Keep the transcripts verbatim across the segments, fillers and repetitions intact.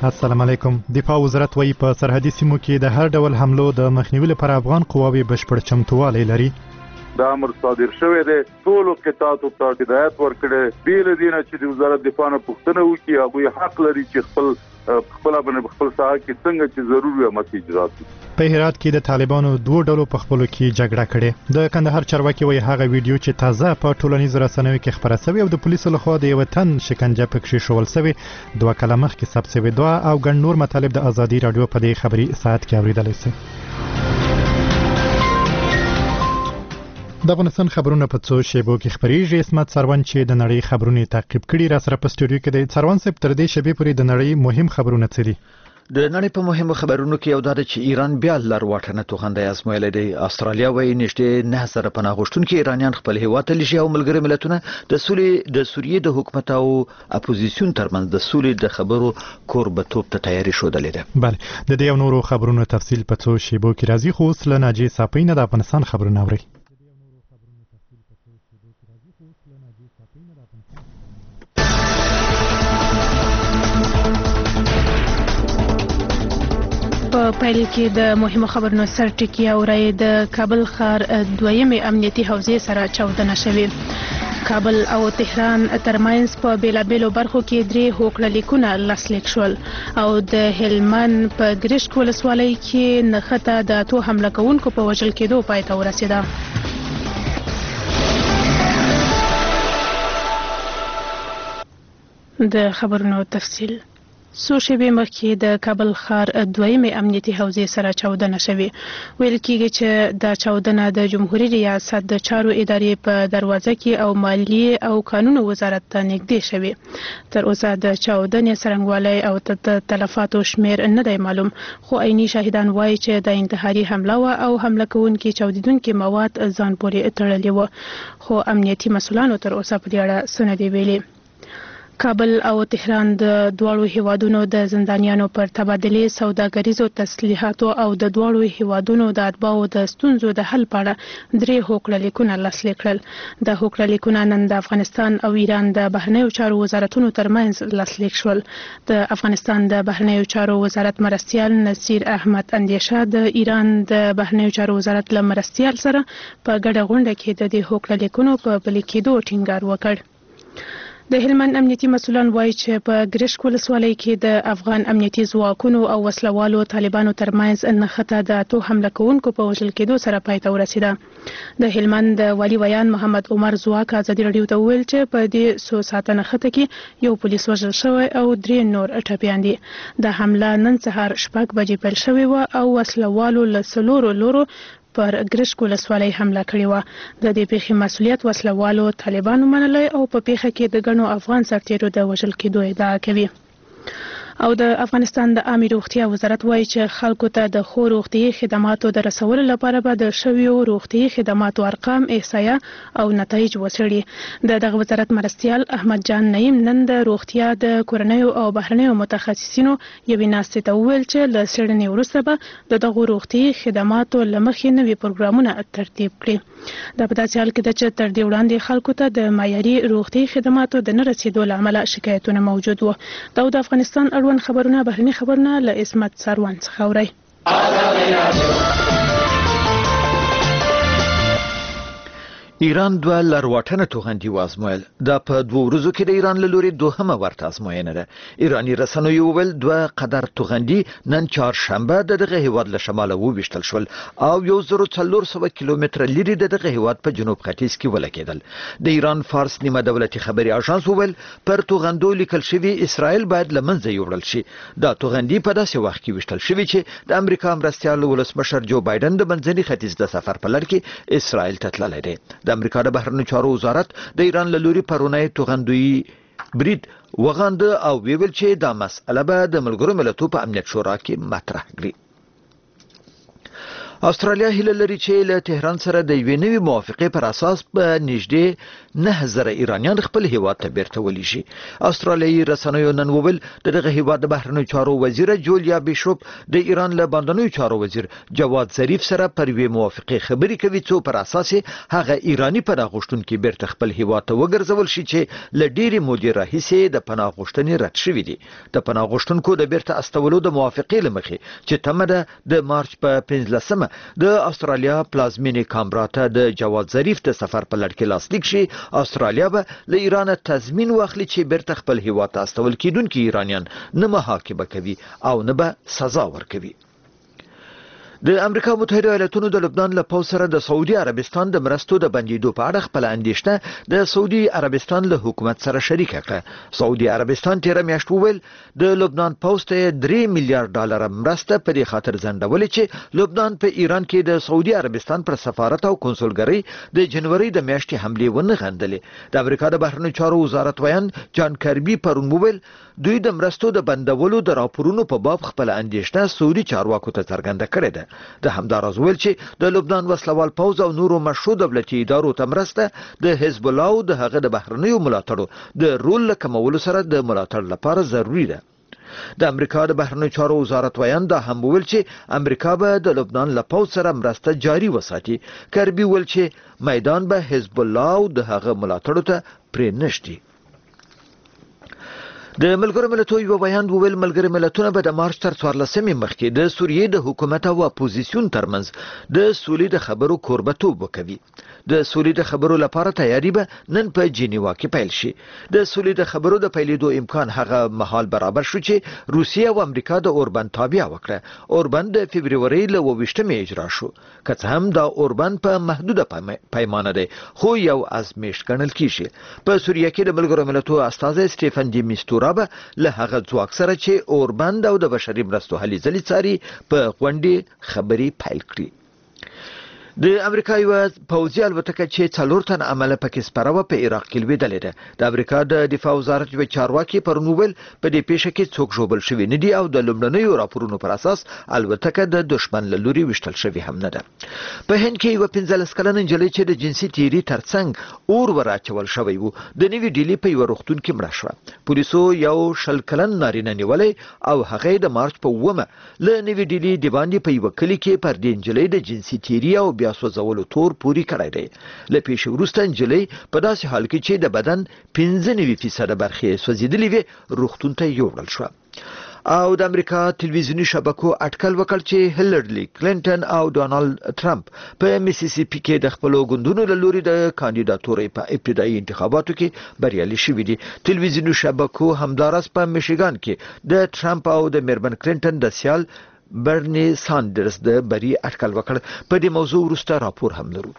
السلام علیکم. دفاع وزارت وایي په سرحدي سیمو کې د هر ډول حملو د مخنیوي لپاره افغان قواوې بشپړ چمتووالی لري. دا امر صادر شوی دی. ټولو قطاعاتو ته هدایت ورکړی بیل دي نه چې د وزارت دفاع نه پوښتنه وکړي. هغوی حق لري چې خپل خپل باندې خپل ساحه کې څنګه چې ضروري وي مسیج راځي. په هرات کې د طالبانو دوه ډلو په خپلو کې جګړه کړې. د کندهار چارواکي وایي هغه ویډیو چې تازه په ټولنیزو رسنیو کې خپره شوې او د پولیسو لخوا د یو تن شکنجه پکې شول شوی دوه کاله مخکې ثبت شوی. دوه او ګڼ نور مطالب د ازادي رادیو په دې خبري ساعت کې اوریدلی شئ. د افغانستان خبرونه په څو شیبو کې خبرېږي. اسمت سروان چې د نړۍ خبرونه تعقیب کړي را سره په سټوډیو کې د سروان صاحب تر دې شیبې پورې د نړۍ مهم خبرونه څه دي؟ د نړۍ په مهمو خبرونو کې یو دا چې ایران بیا لر واټنه توغندۍ ازمویلې دی. استرالیا وایي نږدې نه زره پناه غوښتونکي ایرانیان خپل هیواد ته لېږي او ملګري ملتونه د سولې د سوریې د حکومت او اپوزیسیون ترمنځ د سولې د خبرو کوربتوب ته تیاری شودلې ده. بله د دې او نورو خبرونو تفصیل په څو شیبو کې راځي. خو اوس له ناجیې صافۍ نه د افغانستان خبرونه اورئ. په پیل کې د مهمو خبرونو سرټکی اورئ. د کابل ښار دویمې امنیتي حوزې سره چاودنه شوې. کابل او تهران ترمنځ په بیلابیلو برخو کې درې هوکړه لیکونه لاسلیک شول او د هلمند په ګرشک ولسوالۍ کې نښته د اتو حمله کوونکو په وژل کېدو پای ته ورسېده. د خبرونو تفصیل. څو شېبې مخکې د کابل ښار دویمې امنیتي حوزې سره چاودنه شوې. ویل کېږي چې دا چاودنه د جمهوریت ریاست د چارو ادارې په دروازه کې او مالیې او قانونو وزارت ته نږدې شوې. تر اوسه د چاودنې څرنګوالی او د تلفاتو شمیر نه دی معلوم، خو عیني شاهدان وایي چې د انتحاري حمله وه او حمله کوونکي چاودیدونکي مواد ځان پورې تړلي وو، خو امنیتي مسؤلانو تر اوسه په دې اړه څه نه دي ویلي. کابل او تهران د دواړو هیوادونو د زندانیانو پر تبادلې سوداګریزو تسلیحاتو او د دواړو هیوادونو د اتباعو د ستونزو د حل په اړه درې هوکړه لیکونه لاسلیک کړل. د هوکړه لیکونه نن د افغانستان او ایران د بهرنیو چارو وزارتونو ترمنځ لاسلیک شول. د افغانستان د بهرنیو چارو وزارت مرستیال نصیر احمد اندیشه د ایران د بهرنیو چارو وزارت له مرستیال سره په ګډه غونډه کې د دې هوکړه لیکونو په پلي کېدو ټینګار وکړ. د هلمند امنیتي مسؤلان وایي چې په ګرشک ولسوالۍ کې د افغان امنیتي ځواکونو او وسلوالو طالبانو ترمنځ نښته د اتو حمله کوونکو په وژل کېدو سره پای ته ورسېده. د هلمند د والي ویان محمد عمر ځواک ازادي راډیو ته وویل چې په دې څو ساعته نښته کې یو پولیس وژل شوی او درې نور ټپیان دي. د حمله نن سهار شپږ بجې پیل شوې وه او وسلوالو له څلورو لورو پر ګرشک ولسوالۍ حمله کړې وه. د دې پیښې مسؤلیت وسلوالو طالبانو منلی او په پیښه کې د ګڼو افغان سرتیرو د وژل کېدو ادعا کوي. او د افغانستان د عامه روغتیا وزارت وایي چې خلکو ته د ښو روغتیايي خدماتو د رسولو لپاره به د شویو روغتیايي خدماتو ارقام احصایه او نتایج وڅېړي. د دغه وزارت مرستیال احمد جان نعیم نن د روغتیا د کورنیو او بهرنیو متخصصینو یوې ناستې ته وویل چې له څېړنې وروسته به د دغو روغتیايي خدماتو له مخې نوي پروګرامونه ترتیب کړي. دا په داسې حال کې ده چې تر دې وړاندې خلکو ته د معیاري روغتیايي خدماتو د نه رسېدو له امله شکایتونه موجود وو. دا د افغانستان اړوند خبرونه بهرني خبرونه له اسمت سروان څخه اورئ. ایران دوه لرواټنه توغندي وازمویل. دا په دوه ورځو کې د ایران له لوري دوهمه ورته ازموینه ده. ایراني رسنیو وویل دوه قدر توغندي نن چهارشنبه د دغه هیواد له شماله وویشتل شول او یو زر څلور سوه کیلومتره لرې د دغه هیواد په جنوب ختیځ کې ولګېدل. د ایران فارس نیمه دولتي خبري اژانس وویل پر توغندو لیکل شوي اسرائیل باید له منځه یوړل شي. دا توغندي په داسې وخت کې ویشتل شوي چې د امریکا مرستیال ولسمشر جو بایدن د منځني ختیځ د سفر په لړ کې اسرائیل ته تللی دی. د امریکا د بهرنیو چارو وزارت د ایران له لوري پرونی توغندوی برید وغانده او ویل چې دا مسئله به د ملګرو ملتونو په امنیت شورا کې مطرح کړي. استرالیا هیله لري چې له تهران سره د یوې نوې موافقې پر اساس په نږدې نه زره ایرانیان خپل هیواد ته بیرته ولی شي. استرالیایي رسنیو نن وویل د دغه هیواد د بهرنیو چارو وزیر جولیا بیشوپ د ایران له باندنیو چارو وزیر جواد ظریف سره پر یوې موافقې خبرې کوي څو پر اساس هغه ایرانی پناه غوښتونکي بیرته خپل هیواد ته وګرځول شي چې له ډېرې مودې راهیسې د پناه غوښتنې رد شوي دي. د پناه غوښتونکو د بیرته استولو د موافقې له مخې چې تمه ده د مارچ په پنځلسمه د استرالیا پلازمینې کامبرا ته د جواد ظریف د سفر په لړ کې لاسلیک شي. استرالیا به له ایران تضمین واخلي چې بیرته خپل هیواد ته استول کیدونکي ایرانیان نه محاکمه کوي او نه به سزا ورکوي. د امریکا متحده ایالاتونو د لبنان له پوځ سره د سعودي عربستان د مرستو د بندیدو په اړه خپل اندېښنه د سعودي عربستان له حکومت سره شریک کړه. سعودي عربستان تیر میاشت وویل د لبنان پوځ ته درې میلیارډ ډالر مرسته په دې خاطر ځنډولې چې لبنان په ایران کې د سعودي عربستان پر سفارت او کنسولګرۍ د جنوري د میاشتې حملې ونه غندلې. د امریکا د بهرنیو چارو وزارت ویان جان کربي پرون وویل دوی د مرستو د بندولو د راپورونو په باب خپل اندېښنه سعودي چارواکو ته څرګنده کړې ده. د همداراز ویل چې د لبنان وسلوال پوځ او نورو مشروع دولتي ادارو ته مرسته د حزب الله او د هغه د بهرنیو ملاتړو د رول له کمولو سره د ملاتړ لپاره ضروري ده. د امریکا د بهرنیو چارو وزارت ویان دا هم ویل چې امریکا به د لبنان له پوځ سره مرسته جاري وساتي. کربي ویل چې میدان به حزب الله او د هغه ملاتړو ته پرې نشي. د ملګرو ملتونو یو بیان وویل ملګري ملتونه به د مارچ تر څوارلسمې مخکې د سوریې د حکومت او اپوزیسیون ترمنځ د سولې د خبرو کوربتوب وکوي. د سولې د خبرو لپاره تیاری به نن په جنیوا کې پیل شي. د سولې د خبرو د پیلېدو امکان هغه مهال برابر شو چې روسیه او امریکا د اوربند تابع وکړه. اوربند د فبرवरी له اوویشتمې اجرا شو. که څه هم دا اوربند په محدوده پیمانه دی خو یو ازمیښت ګڼل کیږي. په سوریه کې د ملګرو ملتونو استازی سټیفن ډي میستورا له هغه ځواک سره چې اوربند او د بشري مرستو هلې ځلې څاري په غونډې خبرې پیل کړي. د امریکا یو پوځي الوتکه چې څلور تن عمله پکې سپاره و په عراق کې لوېدلې ده. د امریکا د دفاع وزارت یو چارواکي پرون وویل په دې پیښه کې څوک ژوبل شوي نه دي او د لومړنیو راپورونو پر اساس الوتکه د دښمن له لوري وشتل شوې هم نه ده. په هند کې یو پنځلس کلنه نجلۍ چې د جنسي تیري ترڅنګ اور وراچول شوی وو د نوي ډیلي په یو روغتون کې مړه شوه. پولیسو یو شل کلن نارینه نیولی او هغه د مارچ په اوومه له نوي ډیلي د باندې په یو کلی کې پر دې نجلۍ د جنسي تیري او بیا سوځولو تور پوری کړی دی. له پیښې وروسته نجلۍ په داسې حال کې چې د بدن پنځه نوي فیصده برخې سوځېدلې وې روغتون ته یوړل شوه. او د امریکا تلویزیونی شبکو اټکل وکړ چې هیلرلی کلینټن او ډونالد ټرمپ په میسیسیپي کې د خپل ګوندونو له لوري د کاندیداتورۍ په ابتدایي انتخاباتو کې بریالي شوي دي. تلویزیونی شبکو همدارس په میشیګان کې د ټرمپ او د میرمن کلینټن د سیال برنی ساندرز د بری اټکل وکړ. په دې موضوع وروسته راپور هم لرو.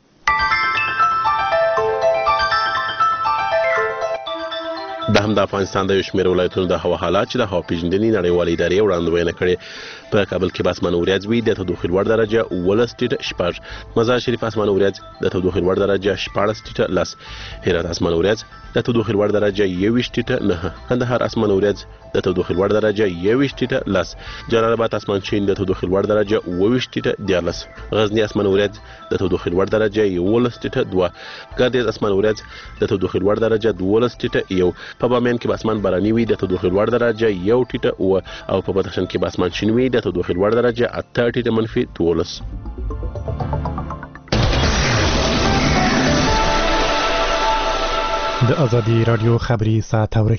د هم د افغانستان د یو شمېر ولایتونو د هوا حالات چې د هوا پیژندنې نړیوالې ادارې وړاندوینه کړې. په کابل کې به اسمان وريځ وي د تودوخې لوړ درجه اوولس ټیټه شپږ. مزار شریف اسمان وريځ د تودوخې لوړ درجه شپاړس ټیټه لس. هرات اسمان وريځ د تودوخې لوړ درجه یوویشت ټیټه نهه. کندهار اسمان وريځ د تودوخې لوړ درجه یوویشت ټیټه لس. جلال آباد اسمان شین د تودوخې لوړ درجه اوویشت ټیټه دیارلس. غزنی اسمان وريځ د تودوخې لوړ درجه یوولس ټیټه دوه. ګردیز اسمان وريځ د تودوخې لوړ درجه دولس ټیټه یو. په بامیان کې به اسمان باراني وي د تودوخې لوړ درجه یو ټیټه اوه. او په بدخشان کې به اسمان شین وي د تودوخې لوړ درجه اته ټیټه منفي دولس. د ازادي رادیو خبري ساعت اوري.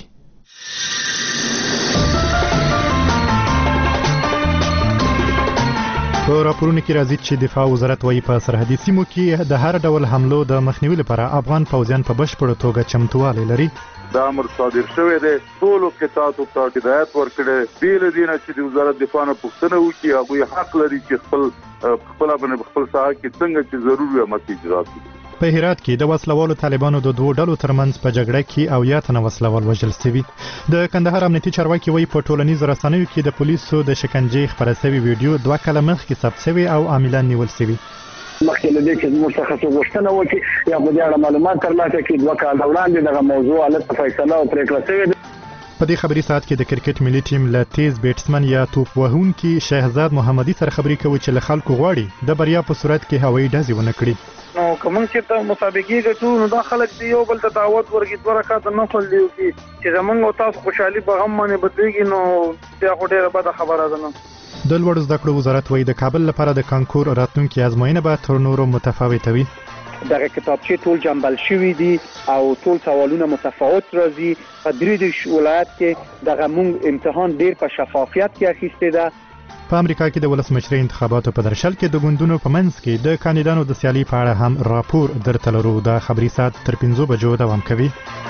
په راپورونو کې راځي چې دفاع وزارت وايي په سرحدي سیمو کې د هر ډول حملو د مخنیوي لپاره افغان پوځیان په بشپړه توګه چمتووالی لري. دا امر صادر شوی دی. ټولو قطاعاتو ته هدایت ورکړی بیل دي نه چې د وزارت دفاع نه پوښتنه وکړي. هغوی حق لري چې خپل خپل باندې خپل ساحه کې څنګه چې ضروري وي عمل اجرا کړي. په هرات کې د وسلوالو طالبانو د دوه ډلو ترمنځ په جګړه کې او یا تنه وسلوال وژل شوي. د کندهار امنیتي چارواکي وایي په ټولنیزو رسنیو کې د پولیسو د شکنجې خبره شوی ویډیو دوه کاله مخکې ثبت شوی او عاملان نیول شوي. مخکې له دې چې زموږ څخه څه غوښتنه وکړي یا په دې اړه معلومات ترلاسه کړي دوه کاله وړاندې دغه موضوع حالت فیصله او پریکړه شوې ده. په په دې خبري ساعت کې د کرکټ ملي ټیم له تیز بیټسمن یا توپ وهونکي شهزاد محمدي سره خبري کوي چې له خلکو غواړي د بریا په صورت کې هوایي ډزې ونه کړي. نو کوم چې ته مسابقې ګټو نو دا خلک دی یو بل ته دعوت ورکړي دوه رکعات نه خل دی چې زمونږ او تاسو خوشحالي په غم باندې بدلېږي نو بیا خو ډېره بده خبره ده. نو د لوړو زده کړو وزارت وایي د کابل لپاره د کانکور راتلونکي ازموینه به تر نورو متفاوته وي. دغه کتابچې ټول جنبل شوي دي او ټول سوالونه متفاوت راځي. په درې دیرش ولایت کې دغه مونږ امتحان ډېر په شفافیت کې اخیستې ده. په امریکا کې د ولسمشرۍ انتخاباتو په درشل کې د ګوندونو په منځ کې د کاندیدانو د سیالي په اړه هم راپور درته لرو. د خبري ساعت تر پنځو بجو دوام کوي.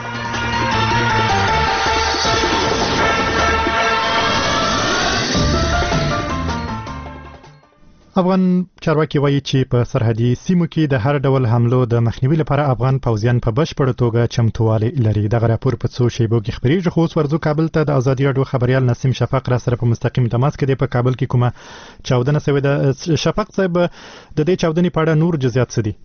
افغان چارواکي وایي چې په سرحدي سیمو کې د هر ډول حملو د مخنیوي لپاره افغان پوځیان په بشپړه توګه چمتووالی لري. دغه راپور په څو شیبو کې خبرېږي. خو اوس ورځو کابل ته د ازادي راډیو خبريال نسیم شفق را سره په مستقیم تماس کې دی. په کابل کې کومه چاودنه شوې ده؟ شفق صاحب د دې چاودنې په اړه نور جزئیات څه دي؟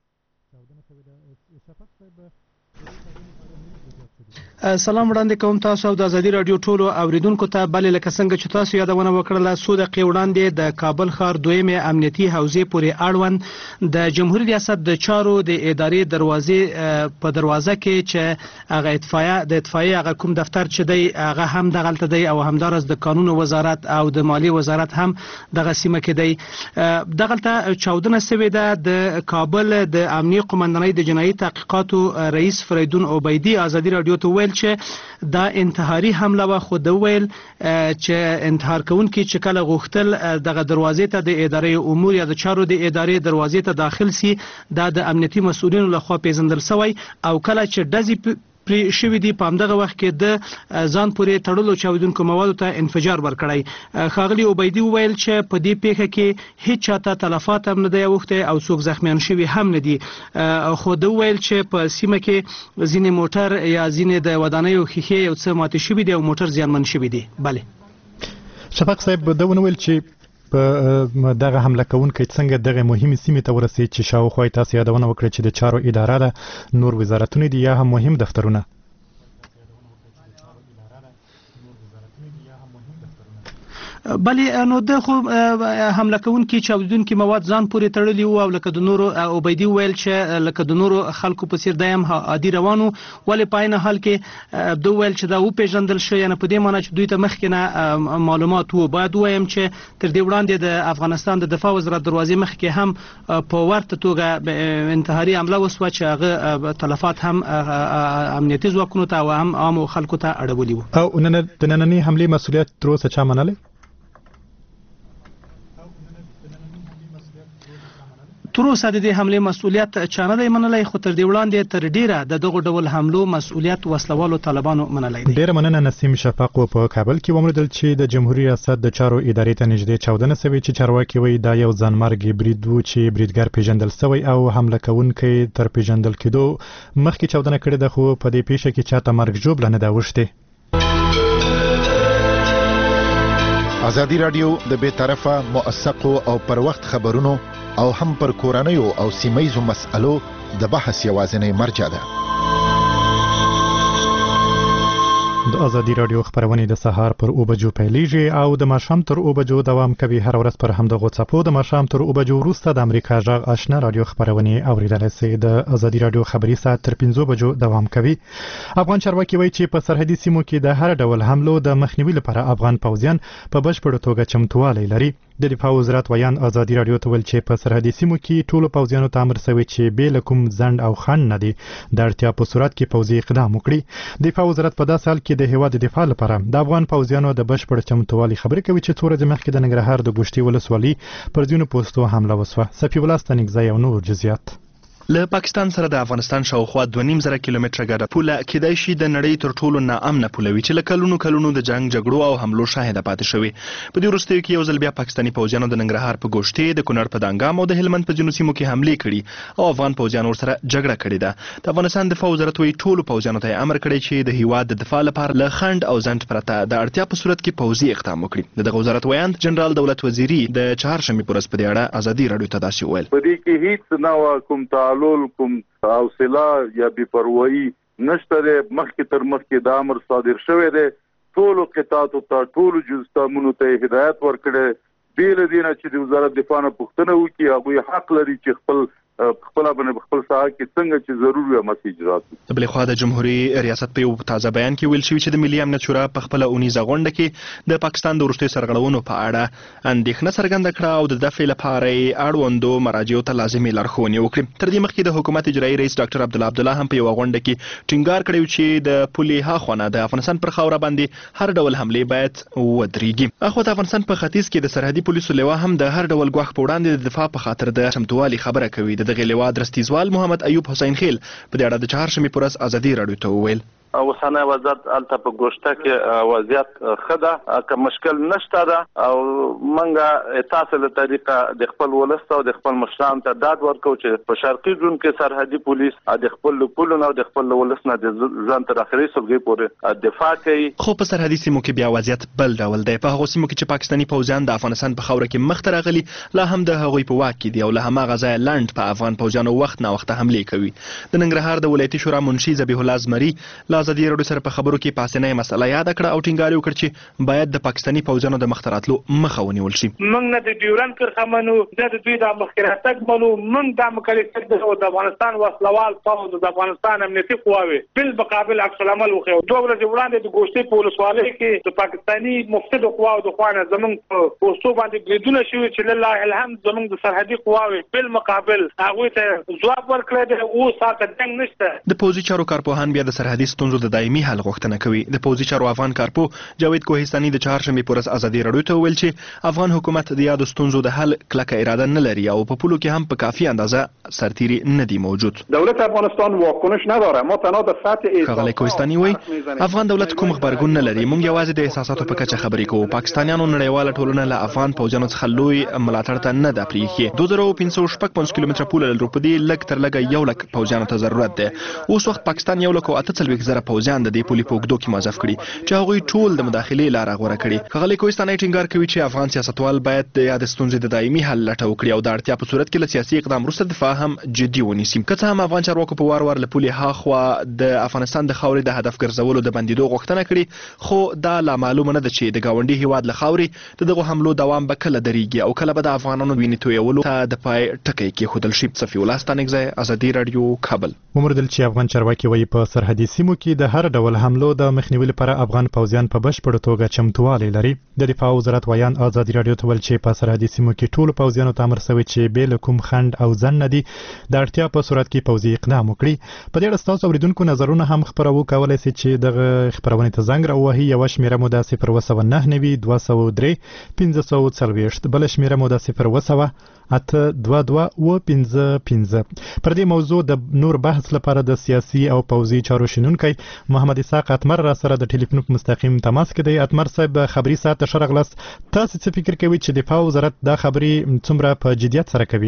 سلام وړاندې کوم تاسو او د ازادي راډیو ټولو اوریدونکو ته. بل لکه څنګه چې تاسو یادونه وکړله څو دقیقې وړاندې د کابل ښار دویمه امنیتي حوزې پورې اړوند د جمهوریت ریاست د چارو د ادارې دروازې په دروازه کې چې هغه اطفائیه د اطفائیه هغه کوم دفتر چې دی هغه هم دغلته دی او همدارس د قانون وزارت او د مالی وزارت هم دغه سیمه کې دی. دغلته چاودنه شوې ده. د کابل د امنیه قومندانۍ د جنایي تحقیقاتو رئیس فریدون عبیدی ازادي راډیو ته ویل چې دا انتحاري حمله و. خو د ویل چې انتحار کوونکي چې کله غوښتل دغه دروازې ته د ادارې امور یا د چارو د ادارې دروازې ته داخل سي دا د امنیتي مسؤلینو لخوا پیژندل شوی او کله چې ډزې پری شوې دي په همدغه وخت کې د ځان پورې تړلو چاودونکو موادو ته انفجار ورکړی. ښاغلي عبیدي وویل چې په دې پیښه کې هیڅ چاته تلفات هم نه دی اوښتی او څوک زخمیان شوي هم نه دي. خو د وویل چې په سیمه کې ځینې موټر یا ځینې د ودانیو ښیښې یو څه ماتې شوي دي او موټر زیانمن شوي دي. بله شفق صاحب دا ونه ویل چې په دغه حمله کوونکی څنګه دغه مهمه سیمه ته ورسېد چې شاوخوا تاسو یادونه وکړه چې د چارو اداره ده نور وزارتونه دي یا هم مهم دفترونه؟ بلې نو د خو حمله کوونکي چاودونکي مواد ځان پورې تړلي وو او لکه د نورو عبیدي ویل چې لکه د نورو خلکو په څیر دایم عادي روانو. ولې په عین حال کې دوی ویل چې دا وپېژندل شو یعنې په دې معنی چې دوی ته مخکې نه معلومات وو. باید ووایم چې تر دې وړاندې د افغانستان د دفاع وزارت دروازې مخکې هم په ورته توګه انتحاري حمله وسوه چې هغه تلفات هم امنیتي ځواکونو ته او هم عامو خلکو ته اړولي وو. او د نننۍ حملې مسؤلیت تر اوسه چا منلی؟ تر اوسه د دې حملې مسؤلیت چا نه دی منلی. خو تر دې وړاندې تر ډیره د دغه ډول حملو مسؤلیت وسلوالو طالبانو منلی دی. ډیره مننه نسیم شفق. په کابل کې وموندل چې د جمهوریت ریاست د چارو ادارې ته نږدې چاودنه شوې چې چارواکي وایي دا یو ځانمرګي برید و چې بریدګر پیژندل شوی او حمله کوونکی تر پیژندل کېدو مخکې چاودنه کړې ده. خو په دې پیښه کې چاته مرګ ژوبله نه ده اوښتې. ازادي راډیو د بې طرفه موثقو او پر وخت خبرونو او هم پر کورنیو او سیمایزو مسألو د بحث یوازینی مرجع ده. د ازادي راډیو خبرونه د سهار پر او بجو پیلېږي او د ماښام تر او بجو دوام کوي. هر ورځ پر همدغه څپو د ماښام تر او بجو وروسته د امریکا غږ آشنا راډیو خبرونه اوریدلای شئ. د ازادي راډیو خبري ساعت تر پنځو بجو دوام کوي. افغان چارواکي وایي چې په سرحدي سیمو کې د هر ډول حملو د مخنیوي لپاره افغان پوځیان په بشپړه توګه چمتووالی لري. د دفاع وزارت ویان ازادي راډیو ته ویل چې په سرحدي سیمو کې ټولو پوځیانو ته امر شوی چې بې له کوم ځنډ او خنډ نه دي د اړتیا په صورت کې پوځي اقدام وکړي. دفاع وزارت په داسې حال کې د هیواد د دفاع لپاره د افغان پوځیانو د بشپړ چمتووالي خبرې کوي چې څو ورځې مخکې د ننګرهار د ګوشتي ولسوالۍ پر ځینو پوستو حمله وسوه. صفي الله ستانکزی او نور جزئیات. له پاکستان سره د افغانستان شاوخوا دوه نیم زره کیلومتره ګډه پوله کېدای شي د نړۍ تر ټولو ناامنه پوله وي چې له کلونو کلونو د جنگ جګړو او حملو شاهده پاتې شوې. په دې وروستیو کې یو ځل بیا پاکستاني پوځیانو د ننګرهار په ګوشتې د کونړ په دانګام او د هلمند په ځینو سیمو کې حملې کړي او افغان پوځیانو ورسره جګړه کړې ده. د افغانستان دفاع وزارت وایي ټولو پوځیانو ته امر کړی چې د هیواد د دفاع لپاره له خنډ او ځنډ پرته د اړتیا په صورت کې پوځي اقدام وکړي. دغه وزارت ویاند جنرال دولت وزیری د چهارشنبه پر ورځ په دې اړه ازادي راډیو ته داسې وویل: په دې کې هیڅ نه کوم تعلل کوم حوصله یا بې پروايي نشته. مخکې تر مخکې د امر صادر شوی دی ټولو قطاعاتو ته ټولو جزتامونو ته هدایت ورکړي بیل دینه چې د وزارت دفاع نه پوښتنه وکړي هغه حق لري چې خپل خپل باندې خپل ساحه کې څنګه چې ضروري مسیج اجرات. د بل خوا د جمهوریت ریاست په یو تازه بیان کې ویل شوی چې د ملي امنیت شورا په خپل اونیزه غونډه کې د پاکستان د وروستي سرغړونو په اړه اندېښنه څرګنده کړه او د دفع لپاره اړوندو مراجعو ته لازمي لارښوونې وکړې. تر دې مخکې د حکومت اجرایي رئیس ډاکټر عبدالله عبدالله هم په یو غونډه کې ټینګار کړی چې د پولې هاخوا د افغانستان پر خاوره باندې هر ډول حملې باید ودرېږي. اخو د افغانستان په ختیځ کې د سرحدي پولیسو لوا هم د هر ډول ګواښ په وړاندې د دفاع په خاطر د چمتووالي خبره کوي. د دغه لوا درستي ځوال محمد ایوب حسین خیل په دې اړه د چهارشنبې پر ورځ ازادي راډیو ته وویل اوسنۍ وضعیت الته په ګوشته کې وضعیت ښه ده که مشکل نشته ده او موږ تاسو له طریقه د خپل ولس او د خپل مشران ته داد ورکو چې په شرقي زون کې سرحدي پولیس د خپل پولونو او د خپل ولس نه د ځان تر اخري سلګي پورې دفاع کوي. خو په سرحدي سیمو کې بیا وضعیت بل ډول دی. په هغو سیمو کې چې پاکستاني پوځیان د افغانستان په خاوره کې مخ ته راغلي لا هم د هغوی په واک کې دي او له هماغه ځایه لنډ په افغان پوځیانو وخت نه وخت حملې کوي. د ننګرهار د ولایتي شورا منشي ذبیح الله زمري له ازادي راډیو سره په خبرو کې پاسنۍ مسله یاد کړه او ټینګار وکړ چې باید د پاکستاني پوځیانو د مخ ته راتلو مخه ونیول شي. موږ نه د ډیورن کرښه منو نه د دوی د مخکراتک منو موږ د مکلفیت د افغانستان وسلوال پوځ د افغانستان امنیتي قواوي بل مقابل عکس العمل وکړو. دوه ورځې وړاندې د ګوشتې په ولسوالۍ کې د پاکستاني مفسد قواو د خوانه زمونږ په پوسټو باندې بریدونه شوي چې لله الحمد زمونږ د سرحدي قواوي بل مقابل هغه ته ځواب ورکړی دی او ساته دنګ نشته. د پوځي چارو کارپوهان بیا د سرحدي ستونزو د دایمي حل غوښتنه کوي. د پوځي چارو افغان کارپو جاوید کوهستاني د چهارشنبې پر ورځ ازادي راډیو ته ویل چې افغان حکومت د یادو ستونزو د حل کلکه اراده نه لري او په پولو کې هم په کافي اندازه سرتیري نه دی موجود. دولت افغانستان واکنش نداره. ما تنها د سطح ښاغلی کوهستاني وایي افغان دولت کوم خبرګون نه لري. موږ یوازې د احساساتو په کچه خبرې کوو. پاکستانیانو نړیواله ټولنه له افغان پوځیانو څخه لوی ملاتړ ته نه ده پرېښې. دوه زره پنځه سوه شپږ پنځوس کیلومتره پوله لرو. په دې لږ تر لږه یو لک پوځیانو ته ضرورت دی. اوس وخت پاکستان یو لک او اته څلوېښت زره پوځیان د دې پولې په اوږدو کې موظف کړي چې هغوی ټول د مداخلې لاره غوره کړي. ښاغلی کوهستاني ټینګار کوي چې افغان سیاستوال باید د یادې ستونزې د دایمي حل لټه وکړي او د اړتیا په صورت کې له سیاسي اقدام وروسته دفاع هم جدي ونیسي. که څه هم افغان چارواکو په وار وار له پولې هاخوا د افغانستان د خاورې د هدف ګرځولو د بندېدو غوښتنه کړې خو دا لا معلومه نه ده چې د ګاونډي هیواد له خاورې د دغو حملو دوام به کله درېږي او کله به د افغانانو وینې تویولو ته د پای ټکی کېښودل شي. صفي الله ستانکزی، ازادي راډیو، کابل. وموندل چې افغان چارواکي وایي په سرحدي سیمو کې د هر ډول حملو د مخنیوي لپاره افغان پوځیان په بشپړه توګه چمتووالی لري. د دفاع وزارت ویان ازادي راډیو ته ویل چې په سرحدي سیمو کې ټولو پوځیانو ته امر شوی چې بې له کوم خنډ او ځنډ نه دي د اړتیا په صورت کې پوځي اقدام وکړي. په دې اړه ستاسو اوریدونکو نظرونه هم خپرو کولی شي چې دغه خپرونې ته زنګ راووهي. یوه شمېره مو د صفر اوه سوه نهه نوي دوه سوه درې پنځه سوه څلوېښت، بله شمېره مو د صفر اوه سوه اته دوه دوه اوه پنځه پنځه. پر دې موضوع د نور بحث لپاره د سیاسي او پوځي چارو شنونکی محمد اسحاق اتمر را سره د ټلیفون په مستقیم تماس کې دی. اتمر صاحب خبري ساعت ته ښه راغلاست. تاسو څه فکر کوئ چې دفاع وزارت دا خبرې څومره په جدیت سره کوي؟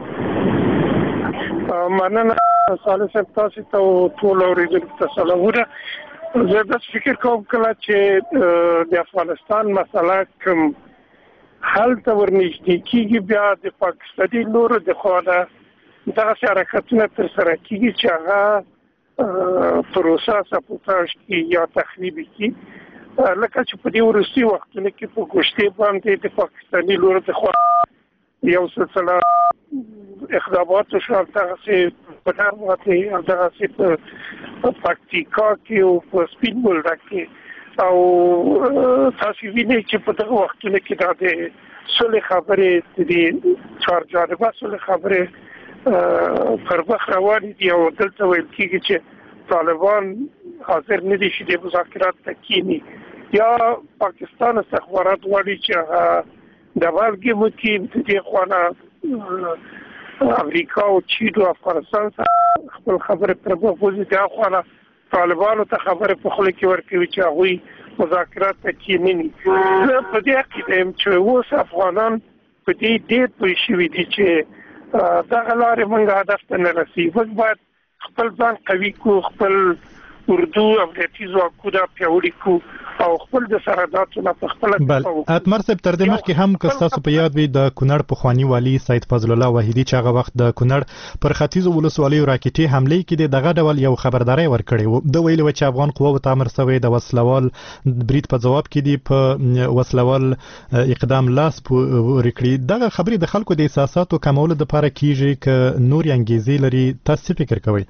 مننه صالح صاحب، تاسو ته ټول اوریدونکو ته سلامونه. زه بس فکر کوم کله چې د افغانستان مسله کوم حل ته ورنږدې کېږي بیا د پاکستاني لورو د خوا نه دغسې حرکتونه ترسره کېږي چې هغه پروسه سپوتاژ کړي یا تخریب کړي. لکه چې په دې وروستي وختونو کې په ګوشتې باندې د پاکستاني لورو د خوا یو سلسله اقدامات وشو، دغسې په نرماتې او دغسې په پکتیکا کې او په سپین بولدک کې او تاسو وینئ چې په دغه وختونو کې دا د صلح خبرې د چار جانبه صلح خبرې پر مخ روانې دي او دلته ویل کېږي چې طالبان حاضر نه دي چې د مذاکرات ته کښېني یا پاکستان استخبارات غواړي چې هغه د والګې وکړي. د دې خوا نه امریکا او چین او افغانستان سره خپل خبرې پر مخ وځي، د هغه خوا نه طالبانو ته خبرې په خوله کې ورکوي چې هغوی مذاکرات ته کښېني. زه په دې عقیده یم چې اوس افغانان په دې ډېر پوه شوي دي چې دغه لارې موږ هدف ته نه رسي. موږ باید خپل ځان قوي کړو، خپل اردو امنیتي ځواکونه پیاوړي کړو او خپل د سرحداتو نه په خپل بل اتمر صاحب تر دې مخکې هم که تاسو په یاد وي د کونړ پخوانی والي سید فضل الله واحدي چې هغه وخت د کونړ پر ختیځو ولسوالیو راکټي حمله کې دغه ډول یو خبرداري ورکړی و د ویلو چې افغان قواو ته امر شوی د وسلوال برید په جواب کې دی په وسلوال اقدام لاس ورکړي دغه خبرې د خلکو د احساساتو کمولو لپاره کیږي ک نور انګیزې لري تاسو فکر کوئ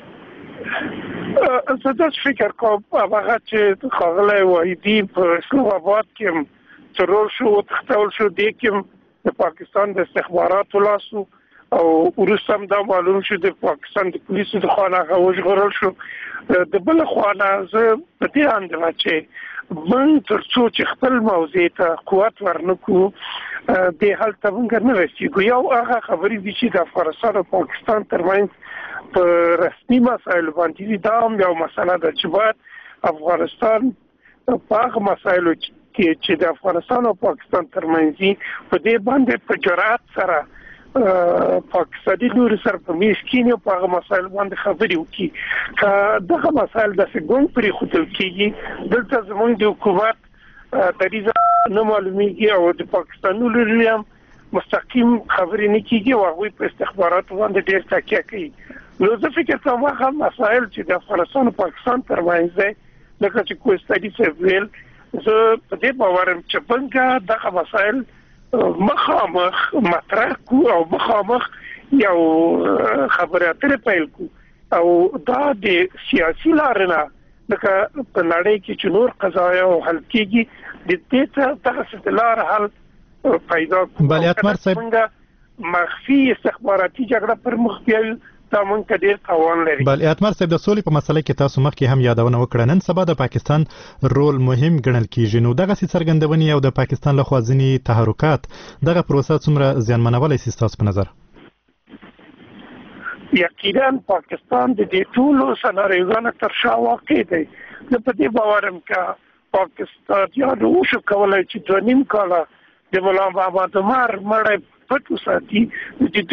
زه داس فکر کوم هغه چې خغله وایدی په اسلام آباد کې ترور شو تختول شو د کوم د پاکستان د استخباراتو لاسو او ورسم دا معلوم شو د پاکستان د پولیسو د خانه غوښ غرل شو د بل خانه زه په دې اندازه چې من تر څو چې خپل موضوع ته قوت ورنکو د حالت څنګه نه رسیدو یو هغه خبرې دي چې د افغانستان او پاکستان ترمنځ په رسمي مسایلو باندې دا هم یو مسله ده چې باید افغانستان په هغه مسایلو کې چې د افغانستان او پاکستان ترمنځ په دې باندې په جرأت سره پاکستاني لوري سره په میز کې نه په هغه مسایل باندې خبرې وکړي که دغه مسایل د څنګه پرې خوتل کېږي دلته زموږ د حکومت د دې نه معلومیږي او د پاکستاني لوري هم مستقیم خبرې نه کیږي او هغه په استخباراتو باندې ډېر تکیه کوي نو زه فکر کوم هغه مسایل چې د افغانستان او پاکستان ترمنځ دي لکه چې کوستادي سیویل زه په دې باور یم چې څنګه دغه مسایل مخامخ مطرح کو او مخامخ یو خبره اترې پیل کو او دا د سیاسي لارنه لکه په نړۍ کې چې نور قضایا او حل کیږي د دې ته دغه ستلار حل پیدا کو بل اتمر صاحب مخفي استخباراتي جګړه پر مخ بیاي دا مونږ ډېر تاوان لري بل اتمر صاحب د سولې په مسله کې تاسو مخکې هم یادونه وکړه نن سبا د پاکستان رول مهم ګڼل کیږي نو دغه څرګندونې او د پاکستان له خوا ځینې تحرکات دغه پروسه څومره زیانمنولای شي تاسو په نظر یقینا پاکستان د دې ټولو سناریوګانو تر شا واقع دی نو په دې باورم کا پاکستان یا نو شو کولای چې د نیم کاله د مولا محمد عمر مړ پټو ساتي د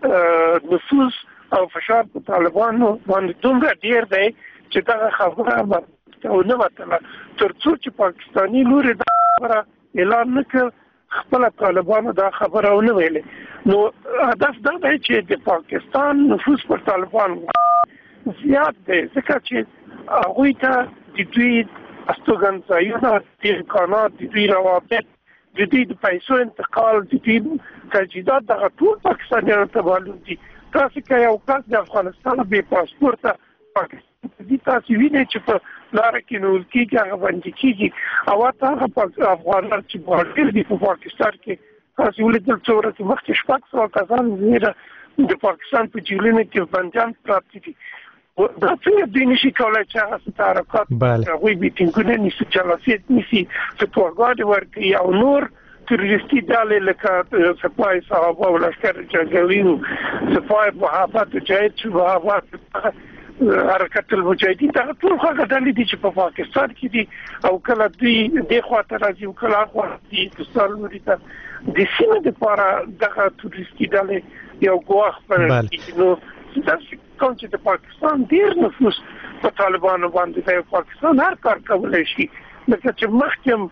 دې نفوذ او فشار په طالبانو باندې دومره ډیر دی چې دا خبره او نه وته تر څو چې پاکستاني لوري دا خبره اعلان نکړ خپل طالبانو دا خبره ونه ویلې نو هدف دا دی چې د پاکستان نفوذ پر طالبانو زیات دی ځکه چې هغه ته د دوی استوګنځایونه د امکانات د دوی روابط د دوی د پیسو انتقال د دوی تجهیزات دغه ټول پاکستانیانو ته معلوم دي تاسو کې یو کس د افغانستان به پاسپورت پاکستان دي تاسو وینئ چې په لار کې نو کېږي هغه باندې کېږي او هغه افغانان چې بهر دي په پاکستان کې تاسو ولیدل چې ورته مخکې شپږ سوه کسان زیره د پاکستان په جیلونو کې بندیان پراته دي دا څنګه د نشي کولای چې هغه ستارکات هغوی بیټینګونه نشي جلسات نشي فتواګاد ورکړي او نور تروریستی ډلې لکه سپای صحابه او لشکر جنگاویو سپای محافظت جهاد شبهات حرکت المجاهدین دا ټول هغه ډلې دي چې په پاکستان کې دي او کله دوی د خواته راځي او کله خواته دي پاکستان لري ته د سیمې لپاره دغه تروریستی ډلې یو ګواښ پر نو دا کوم چې د پاکستان ډیر نفوذ په طالبانو باندې دی پاکستان هر کار کولای شي لکه چې مخکې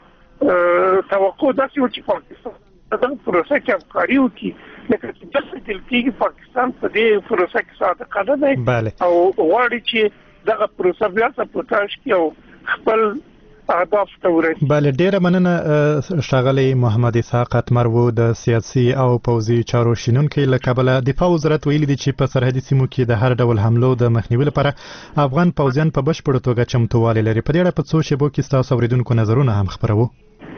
توقع داسې و چې پاکستان دغه پروسه کې همکاري وکړي لکه چې داسې دل کېږي پاکستان په دې پروسه کې صادقه نه دی او غواړي چې دغه پروسه بیا سپورټاژ کړي او خپل اهداف ته ورسېږي. بله ډېره مننه ښاغلی محمد اسحاق اتمر و د سیاسي او پوځي چارو شنونکی له کبله دفاع وزارت ویلي دي چې په سرحدي سیمو کې د هر ډول حملو د مخنیوي لپاره افغان پوځیان په بشپړه توګه چمتووالی لري. په دې اړه په څو شیبو کې ستاسو اورېدونکو نظرونه هم خپروو.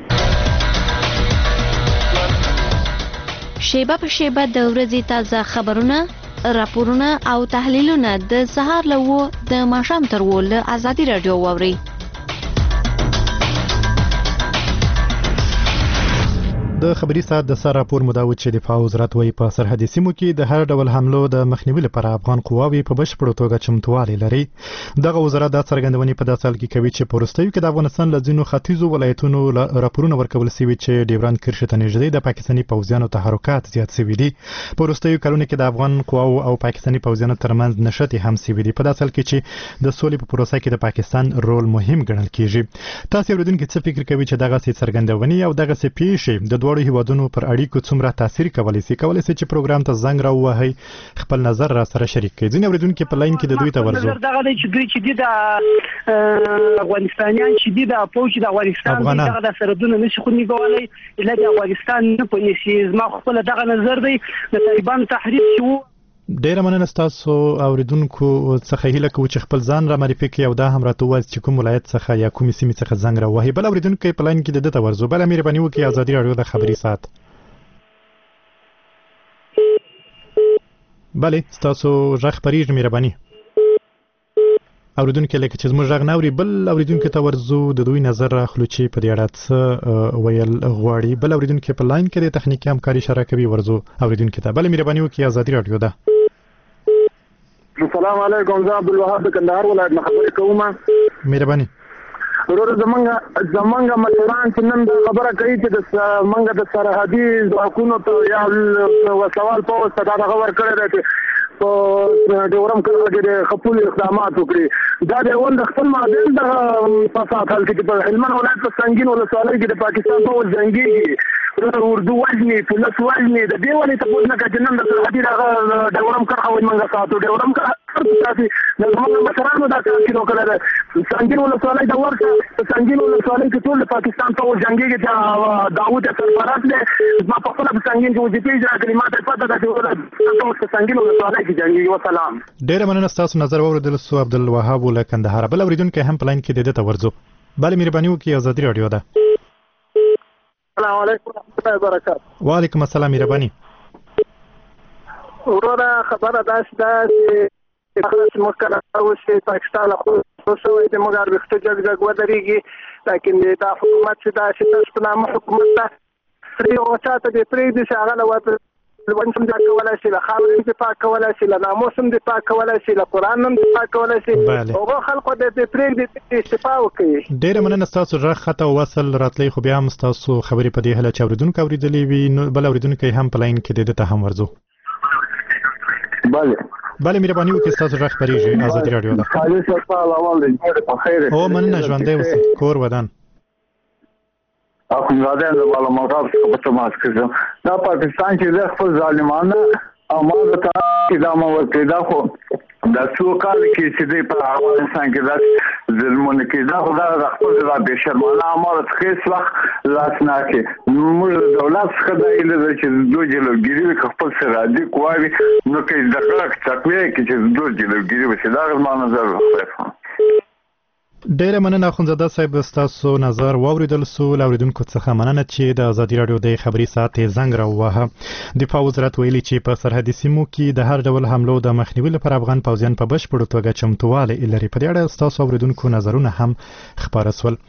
شیبه په شیبه د ورځې تازه خبرونه، راپورونه او تحلیلونه د سهار له اوو د ماښام تر اوو له ازادي راډیو واورئ. د خبري ساعت د سره راپور مداوت چې دفاع وزارت وايي په سرحدي سیمو کې د هر ډول حملو د مخنیوي لپاره افغان قواوې په بشپړه توګه چمتووالی لري. دغه وزارت د څرګندونې په داسې حال کې کوي چې په وروستیو کې د افغانستان له ځینو ختیځو ولایتونو راپورونه ورکول شوي چې ډیورند کرښې ته نږدې د پاکستاني پوځیانو تحرکات زیات شوي دي. په وروستیو کلونو کې د افغان قواو او پاکستاني پوځیانو ترمنځ نښتې هم شوي دي. په داسې حال کې چې د سولې په پروسه کې د پاکستان رول مهم ګڼل کیږي. تاسو اوریدونکو څه فکر کوي چې دغه څرګندونې او دغه څه پیښې د دوه هیوادونو پر اړیکو څومره تاثیر کولی شي؟ کولی شي چې پروګرام ته زنګ راووهي، خپل نظر را سره شریک کړئ. ځینې اوریدونکو په لاین کې د دوی ته ورځو دغه دی چې دوی چې د افغانستانیان چې د فوج د افغانستان دغه د سرحدونو نشي خو نیولای الا د افغانستان نه پوهیږي. زما خپل دغه نظر دی د طالبان تحریک شو. ډیره مننه تاسو اوریدونکو څخه هیله کوم چې خپل ځان را معرفي کړئ او دا هم راته وایي چې کوم ولایت څخه یا کومې سیمې څخه زنګ راوهي. بل اوریدونکو په لاین کې د دته ورځو بل مهرباني وکړئ ازادي راډیو د خبري ساعت. بله تاسو ژغ پریږ مهرباني اوریدونکو لکه چې زموږ ژغ نه اوري. بل اوریدونکو ته ورځو د دوی نظر راخلو چې په دې اړه څه ویل غواړي. بل اوریدونکو په لاین کې د تخنیکي همکاري اشاره کوي ورځو اوریدونکو ته. بل مهرباني وکړئ ازادي راډیو ده. السلام علیکم، زه عبدالوهاب د کندهار ولایت نه خبرې کوم. مهرباني ورور زمونږ زمونږ مشران چې نن خبره کوي چې د زمونږ د سرحدي ځواکونو ته یا وسوال پوځ ته دا خبر کړی دی په ډیورم کرښه کې د خپل اقدامات وکړي. دا د وند خپل معادل د فساد حل کې په هلمند ولایت په سنگین ولسوالۍ کې د پاکستان پوځ جنگي اردو وجني پولیس وجني د دې ولې ته پوښتنه کوي چې نن د سرحدي د ډیورم کرښه وایي موږ ساتو ډیورم کرښه تاسو د زموږ مشرانو دا کار کړو کړل. سنگین ولسوالۍ د ورته سنگین ولسوالۍ کې ټول پاکستان پوځ جنگي چې داوود سرفراز له ما په خپل سنگین کې وځي چې کلمات پاتې ده چې ټول سنگین ولسوالۍ کې جنگي. وسلام. ډېر مننه تاسو نظر واوریدل سو عبدالوهاب له کندهار. بل اوریدونکو هم پلاین کې د دته ورځو بل مهرباني وکړئ ازادي راډیو ده. السلام علیکم ورحمۃ اللہ وبرکاتہ. وعلیکم السلام مهرباني. ورونه خبره داس ده چې خلاص مکه اوسې پاکستان خو اوسې د مګر وخت جګ جګ ودرېږي لیکن دا حکومت چې دا چې تاسو په نامه حکومت ده پرې او چاته دې پرې دې چې هغه لوت ونسم د کولای شي له خاورې دفاع کولای شي له ناموسم دفاع کولای شي له قران هم دفاع کولای شي او خلکو د دې پرې دې استفاده وکړي. ډېر مننه تاسو راخ خطه وصل راتلې خو بیا هم تاسو خبرې په دې هله چې اوریدونکو اوریدلې وي. بل اوریدونکو هم پلاین کې د دته هم ورځو. بله بله مهرباني وکړئ تاسو راخ پریږئ ازادي راډیو ده. خالص الله والله په خیر او مننه ژوندۍ اوسئ کور ودان. اخو زاده د بالا مغرب څخه په تماس کړم دا پاکستان چې د خپل ظالمانه اعمال ته اقدام ورکړي دا خو دا څو کال کې چې د په افغانستان کې د ظلمونه کې دا خو دا خپل د بشرمانه اعمال څخه هیڅ وخت لاس نه کوي. موږ دولت څخه دا ایله چې دوی جلوګیری خپل سرحدي قواوي نو کې د خلک تقویه کې چې دوی جلوګیری وشي. دا زما نظر دی. ډیره مننه اخوندزاده صاحب تاسو نظر واوریدل سو. اوریدونکو څخه مننه چې د ازادي راډیو د خبري ساعت زنګ راووهه. دفاع وزارت ویلي چې په سرحدي سیمو کې د هر ډول حملو د مخنیوي لپاره افغان پوځیان په بشپړه توګه چمتووالی لري. په دې اړه تاسو اوریدونکو نظرونه هم خبره سول.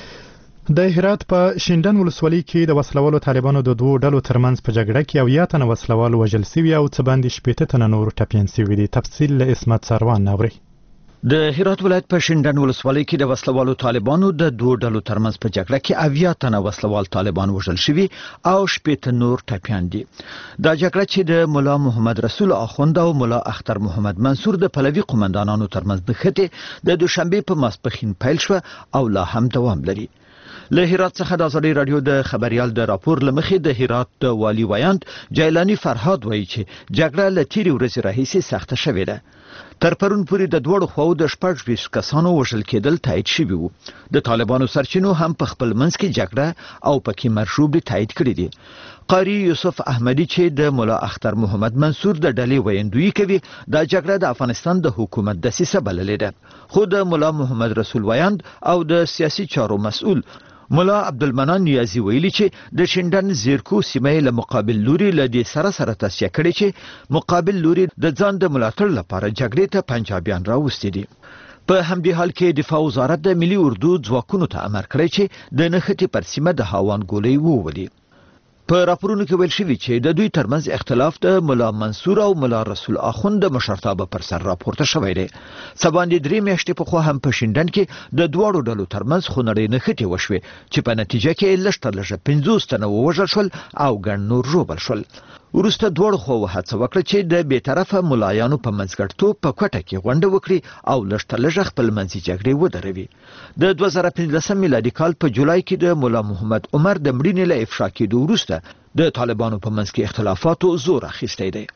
د هرات په شینډن ولسوالۍ کې د وسلوالو طالبانو د دوه ډلو ترمنځ په جګړه کې او یا تنه وسلوال وژل شوي او څه باندې شپېته تنه نور ټپیان شوي دي. تفصیل له اسمت سروان نوري. د هرات ولایت په شینډن ولسوالۍ کې د وسلوالو طالبانو د دوه ډلو ترمنځ په جګړه کې اویا تنه وسلوال طالبان وژل شوي او شپېته نور ټپیان دي. دا جګړه چې د مولا محمد رسول اخوند او مولا اختر محمد منصور د پلوي قومندانانو ترمنځ نښتې د دوشنبه په ماسپښین پیل شو او لا هم دوام لري. له هرات څخه د ازادي راډیو د خبريال د راپور لمخې د هرات د والی ویاند جیلانی فرهاد وایي چې جګړه له تیرې ورځې راهیسې سخته شوې ده. تر پرون پورې د دوړو خواو د شپږ ویشت کسانو وژل کېدل تایید شوي وو. د طالبانو سرچینو هم په خپل منځ کې جګړه او پکې مرشوب تایید کړی دي. قاری یوسف احمدی چې د مولا اختر محمد منصور د ډلې ویندوی کوي دا جګړه د افغانستان د حکومت دسیسه بللې ده. خو د مولا محمد رسول ویاند او د سیاسي چارو مسؤل مولا عبدالمنان نیازی ویلي چې د شینډن زیرکو سیمې له مقابل لوري له دې سره سره توصیه کړې چې مقابل لوري د ځان د ملاتړ لپاره جګړې ته پنجابیان راوستي دي. په همدې حال کې دفاع وزارت د ملي اردو ځواکونو ته امر کړی چې د نښتې پر سیمه د هاوان ګولۍ وولي. په راپورونو کې ویل شوی چې د دوی ترمنځ اختلاف د ملا منصور او ملا رسول اخوند د مشرتابه پر سر راپورته شوی دی. سباندې درې میاشتې په خو هم په شینډن کې د دواړو ډلو ترمنځ خونړۍ نښتې وشوې چې په نتیجه کې لږ تر لږه پنځوس تنه ووژل شول او ګڼ نور ژوبل شول. وروسته دواړو خواوو هڅه وکړه چې د بېطرفه ملایانو په منځګړیتوب په کوټه کې غونډه وکړي او لږ تر لږه خپلمنځي جګړې ودروي. د دوه زره پنځلسم میلادي کال په جولای کې د ملا محمد عمر د مړینې له افشا کېدو وروسته د طالبانو په منځ کې اختلافاتو زور اخیستی دی.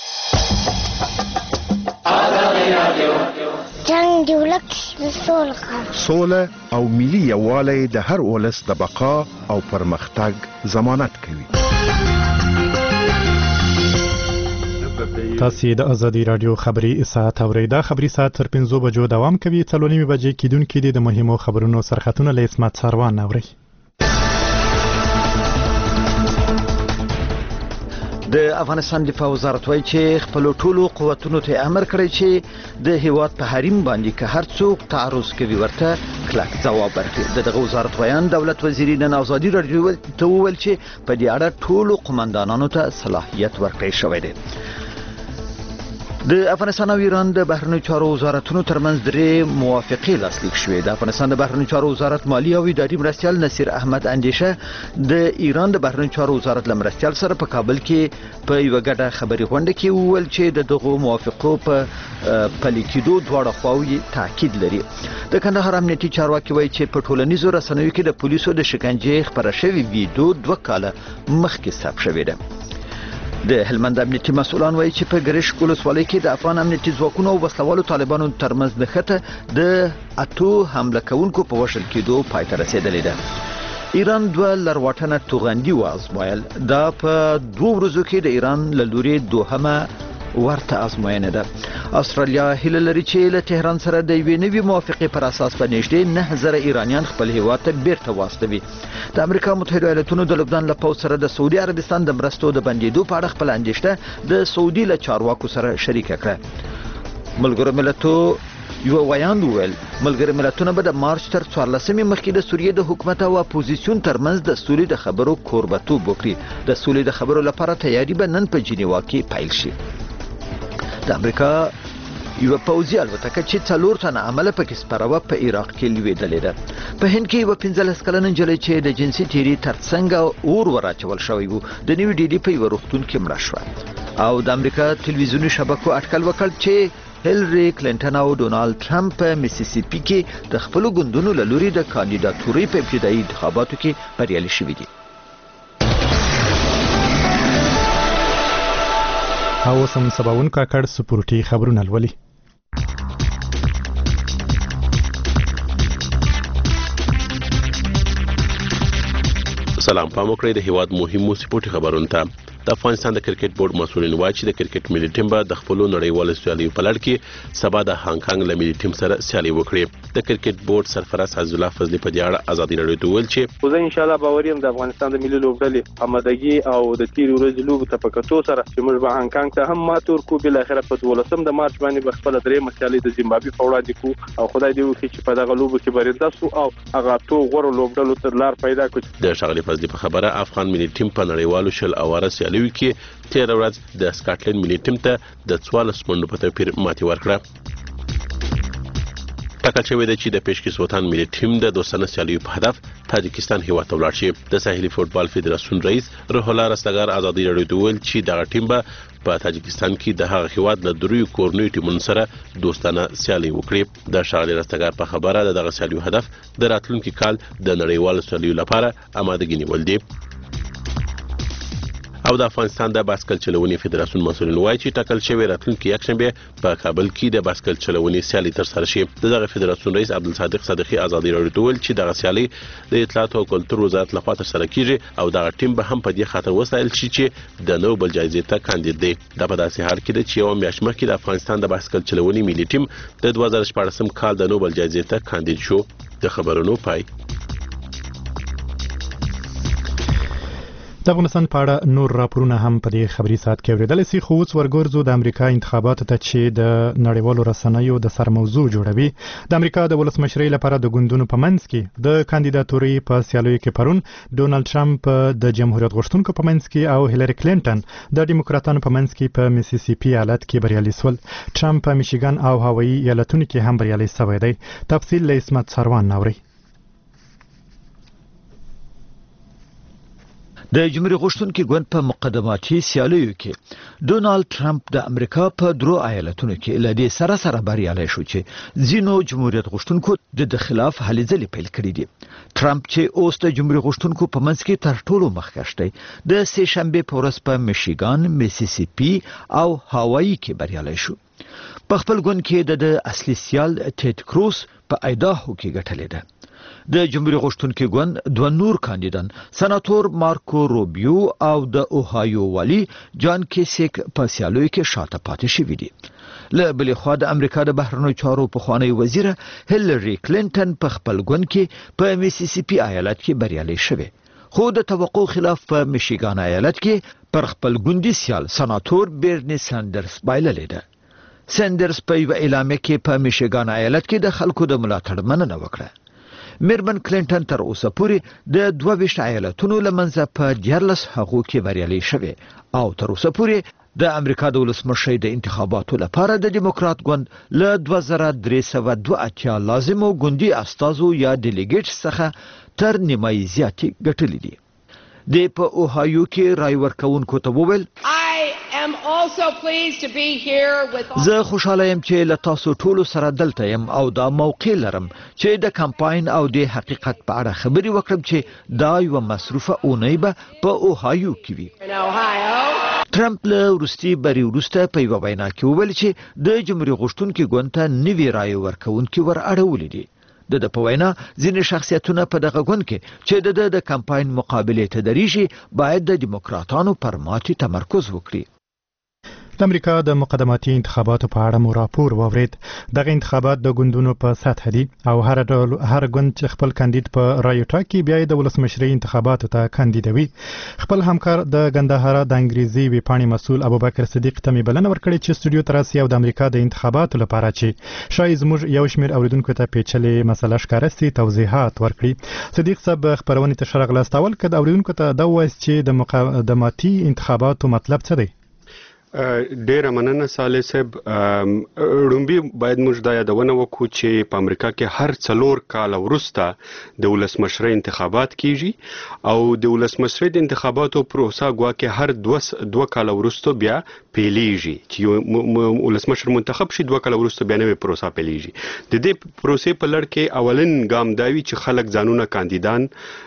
جنگ دی ولس سوله سوله او ملي یووالی د هر ولس د بقا او پرمختګ ضمانت کوي. تاسو د ازادي رادیو خبري ساعت اوریدا خبري ساعت تر پنځو بجو دوام کوي. څلورنیمه بجې کیدونکې د مهمو خبرونو سرخطونه له اسمت سروان اوري. د افغانستان دفاع وزارت وايي چې خپل ټولو قوتونو ته امر کړی چې د هیواد په حریم باندې که هر څوک تعرض کوي ورته کلک ځواب ورکړي. دغه وزارت ویان دولت وزیر نن ازادي رادیو ته وویل چې په دې اړه ټولو قومندانانو ته صلاحیت ورکړی شوی دی. د افغانستان او ایران د بهرنیو چارو وزارتونو ترمنځ درې موافقې لاسلیک شوې. د افغانستان د بهرنیو چارو وزارت مالی او اداري مرستیال نصیر احمد اندیشه د ایران د بهرنیو چارو وزارت له مرستیال سره په کابل کې په یوه ګډه خبري غونډه کې وویل چې د دغو موافقو په پلي کېدو دواړه خواوې تاکید لري. د کندهار امنیتي چارواکي وایي چې په ټولنیزو رسنیو کې د پولیسو د شکنجې خپره شوې ویډیو دوه کاله مخکې ثبت شوې ده. د هلمند امنیتي مسؤلان وایي چې په ګرشک ولسوالۍ کې د افغان امنیتي ځواکونو او وسلوالو طالبانو ترمنځ نښته د اتو حمله کوونکو په وژل کېدو پای ته رسېدلې ده. ایران دوه لرواټنه توغندي وازمویل. دا په دوه ورځو کې د ایران له لوري دوهمه ورته ازموینه ده. استرالیا هیله لري چې له تهران سره د یوې نوې موافقې پر اساس په نږدې نه زره ایرانیان خپل هیواد ته بیرته واستوي. د امریکا متحده ایالاتونو د لبنان له پوځ سره د سعودي عربستان د مرستو د بندېدو په اړه خپل اندېښنه د سعودي له چارواکو سره شریکه کړه. ملګرو ملتونو یو ویاند ویل ملګري ملتونه به د مارچ تر څوارلسمې مخکې د سوریې د حکومت او اپوزیسیون ترمنځ د سولې د خبرو کوربتوب وکړي. د سولې د خبرو لپاره تیاری به نن په جنیوا کې پیل شي. د امریکا یو پوځي الوتکه چې څلور تنه عمله پکې سپروه په عراق کې لویدلې ده. په هند کې یو پنځلس کلنه نجلۍ چې د جنسي تیري ترڅنګ اور وراچول شوی وو د نیو ډیلی په یو روغتون کې مړه شوه. او د امریکا تلویزیوني شبکو اټکل وکړ چې هیلری کلینټن او ډونالد ټرمپ په میسیسیپي کې د خپل ګوندونو له لوري د کاندیداتوري په ابتدایي انتخاباتو کې بریالي شوي دي. او سم سباون کاکړ سپورټي خبرونه لولي. سلام پام وکړئ د هیواد مهمو سپورټي خبرونو ته. د افغانستان د کرکټ بورډ مسؤلین وایي چې د کرکټ ملي ټیم به د خپل نړیوال سیالیو په لړ کې سبا د هانګ کانګ له ملي ټیم سره سیالي وکړي. د کرکټ بورډ سرپرست عزیز الله فضلي په دې اړه ازادي رادیو ته ویل چې زه ان شاء الله باور یم د افغانستان د ملي لوبډلې آمادګي او د تیر ورځې لوب ته پکاتو سره چې موږ به هانګ کانګ ته هم ماتور کو بل اخره په دولسم د مارچ باندې به خپل درې مسیالي د زیمبابوې په وړاندې کو او خدای دې وکړي چې په دغه لوب کې برنده سو او هغه تو غوړ لوبډلو تر لار پیدا کړي. د شغلي فضلي په خبره افغان ملي ټیم په نړیوالو شل اواره سیالیو کې تیر ورځ د سکاټلند ملي ټیم ته د څوارلس منډو په توپیر ماتې ورکړه. ټاکل شوی دی چې د پیشکش وطن ملي ټیم د دوستانه سیالیو په هدف تاجکستان هیواد ته ولاړ شي. د ساحلي فوټبال فدراسیون رئیس روح الله رستګار ازادي رادیو ته ویل چې دغه ټیم به په تاجکستان کې د هغه هیواد له دریو کورنیو ټیمونو سره دوستانه سیالي وکړي. د شاغلي رستګار په خبره دغه سیالیو هدف د راتلونکي کال د نړیوالو سیالیو لپاره آمادګي نیول دي. او د افغانستان د باسکل چلونې فدراسیون مسؤلین وایي چې ټاکل شوی راتلونکي یکشنبه په کابل کې د باسکل چلونې سیالي ترسره شي. دغه فدراسیون رئیس عبدالصادق صدیقی ازادي رادیو ته ویل چې دغه سیالي د اطلاعات او کلتور وزارت لخوا ترسره کیږي او دغه ټیم به هم په دې خاطر وسایل شي چې د نوبل جایزې ته کاندید دی. دا په داسې حال کې ده چې یو میاشت مخکې د افغانستان د باسکل چلونې ملي ټیم د دوه زره شپاړسم کال د نوبل جایزې ته کاندید شو. د خبرونو پای. د افغانستان په اړه نور راپورونه هم په دې خبري سات کې اوریدل سي خو اوس ورګورځو د امریکا انتخاباتو ته چې د نړیوالو رسنیو د سر موضوع جوړوي. د امریکا د ولسمشرۍ لپاره د ګوندونو په منځ کې د کاندیداتوري په سیالیو کې پرون ډونالد ټرمپ د جمهوریت غوښتونکو په منځ کې او هیلری کلینټن د ډیموکراتانو په منځ کې په میسیسیپي ایالت کې بریالي شول. ټرمپ په میشیګان او هوایي ایالتونو کې هم بریالي شوی دی. تفصیل له اسمت سروان نوري. د جمهوریت غوښتونکو ګوند په مقدماتي سیالیو کې ډونالد ټرمپ د امریکا په درو ایالتونو کې له دې سره سره بریالي شو چې ځینو جمهوریت غوښتونکو د خلاف هلې ځلې پیل کړې دي. ټرمپ چې اوس د جمهوریت غوښتونکو په منځ کې تر ټولو مخکښ دی د سه شنبه په ورځ په میشیګان، میسیسیپي او هوایي کې بریالي شو. په خپل ګوند کې د اصلي سیال ټیډ کروز په ایداهو کې ګټلې ده. د جمهوریت غوښتونکو ګوند دوه نور کاندیدان سناتور مارکو روبیو او د اوهایو والی جان کیسیک په سیالیو کې شاته پاتې شوي دي. له بلې خوا د امریکا د بهرنیو چارو پخوانی وزیر هیلری کلینټن په خپل ګوند کې په میسیسیپي ایالت کې بریالي شوی، خو د توقع خلاف په میشیګان ایالت کې پر خپل ګوندي سیال سناتور بیرنی ساندرز بایللې ده. ساندرز په یو اعلامیه کې په میشیګان ایالت کې د خلکو د ملاتړ مننه وکړه. میرمن کلینټن تر اوسه پورې د دوه ویشت ایالتونو لمنځه په دیارلس هغو کې بریالي شوی او تر اوسه پورې د امریکا د ولسمشرۍ د انتخاباتو لپاره د دیموکرات ګوند له دوه زره درې سوه دوه اتیا لازمو ګوندي استازو یا ډیلیګیټس څخه تر نیمایي زیاتې ګټلې دي. د په اوهایو کې رای ورکوونکو ته وویل زه خوشاله یم چې له تاسو ټولو سره دلته یم او دا موقع لرم چې د کمپاین او د حقیقت په اړه خبرې وکړم چې دا یو مصروفه اونۍ به په اوهایو کې وي. ټرمپ له وروستي بری وروسته په یوه وینا کې وویل چې د جمهوریت غوښتونکو ګوند ته نوي رای ورکوونکي ور اړولي دي. د د په وینا ځینې شخصیتونه په دغه ګوند کې چې د د کمپاین مقابلې ته درېږي باید د دیموکراتانو پر ماتې تمرکز وکړي. د امریکا د مقدماتي انتخاباتو په اړه مو راپور واورید. دغه انتخابات د ګوندونو په سطح دي او هر ډول هر ګوند چې خپل کاندید په رایو ټاکي بیا د ولسمشرۍ انتخاباتو ته کاندیدوي. خپل همکار د ګندهارا د انګریزي ویپاڼې مسؤل ابوبکر صدیق ته مې بلنه ورکړې چې استودیو ته راسي او د امریکا د انتخاباتو لپاره چې شاید زموږ یو شمېر اوریدونکو ته پیچلې مسله ښکاره سي توضیحات ورکړي. صدیق صاحب خبرونه ته شرغ لاستول کړه د اوریدونکو ته دا وایي چې د مقدماتي انتخاباتو مطلب څه دی؟ ډیره مننه صالح صاحب. رومبي باید موږ دا یادونه وکړو چې په امریکا کې هر څلور کال وروسته د ولسمشرۍ انتخابات کیږي او د ولسمشرۍ د انتخاباتو پروسه ګواکې هر دوه دوه کال وروسته بیا پیلیږي چې ولسمشر منتخب شي دوه کال وروسته بیا نوې پروسه پیلیږي. د دې پروسې په لړ کې اولن ګام دا وی چې خلک ځانونه کاندیدان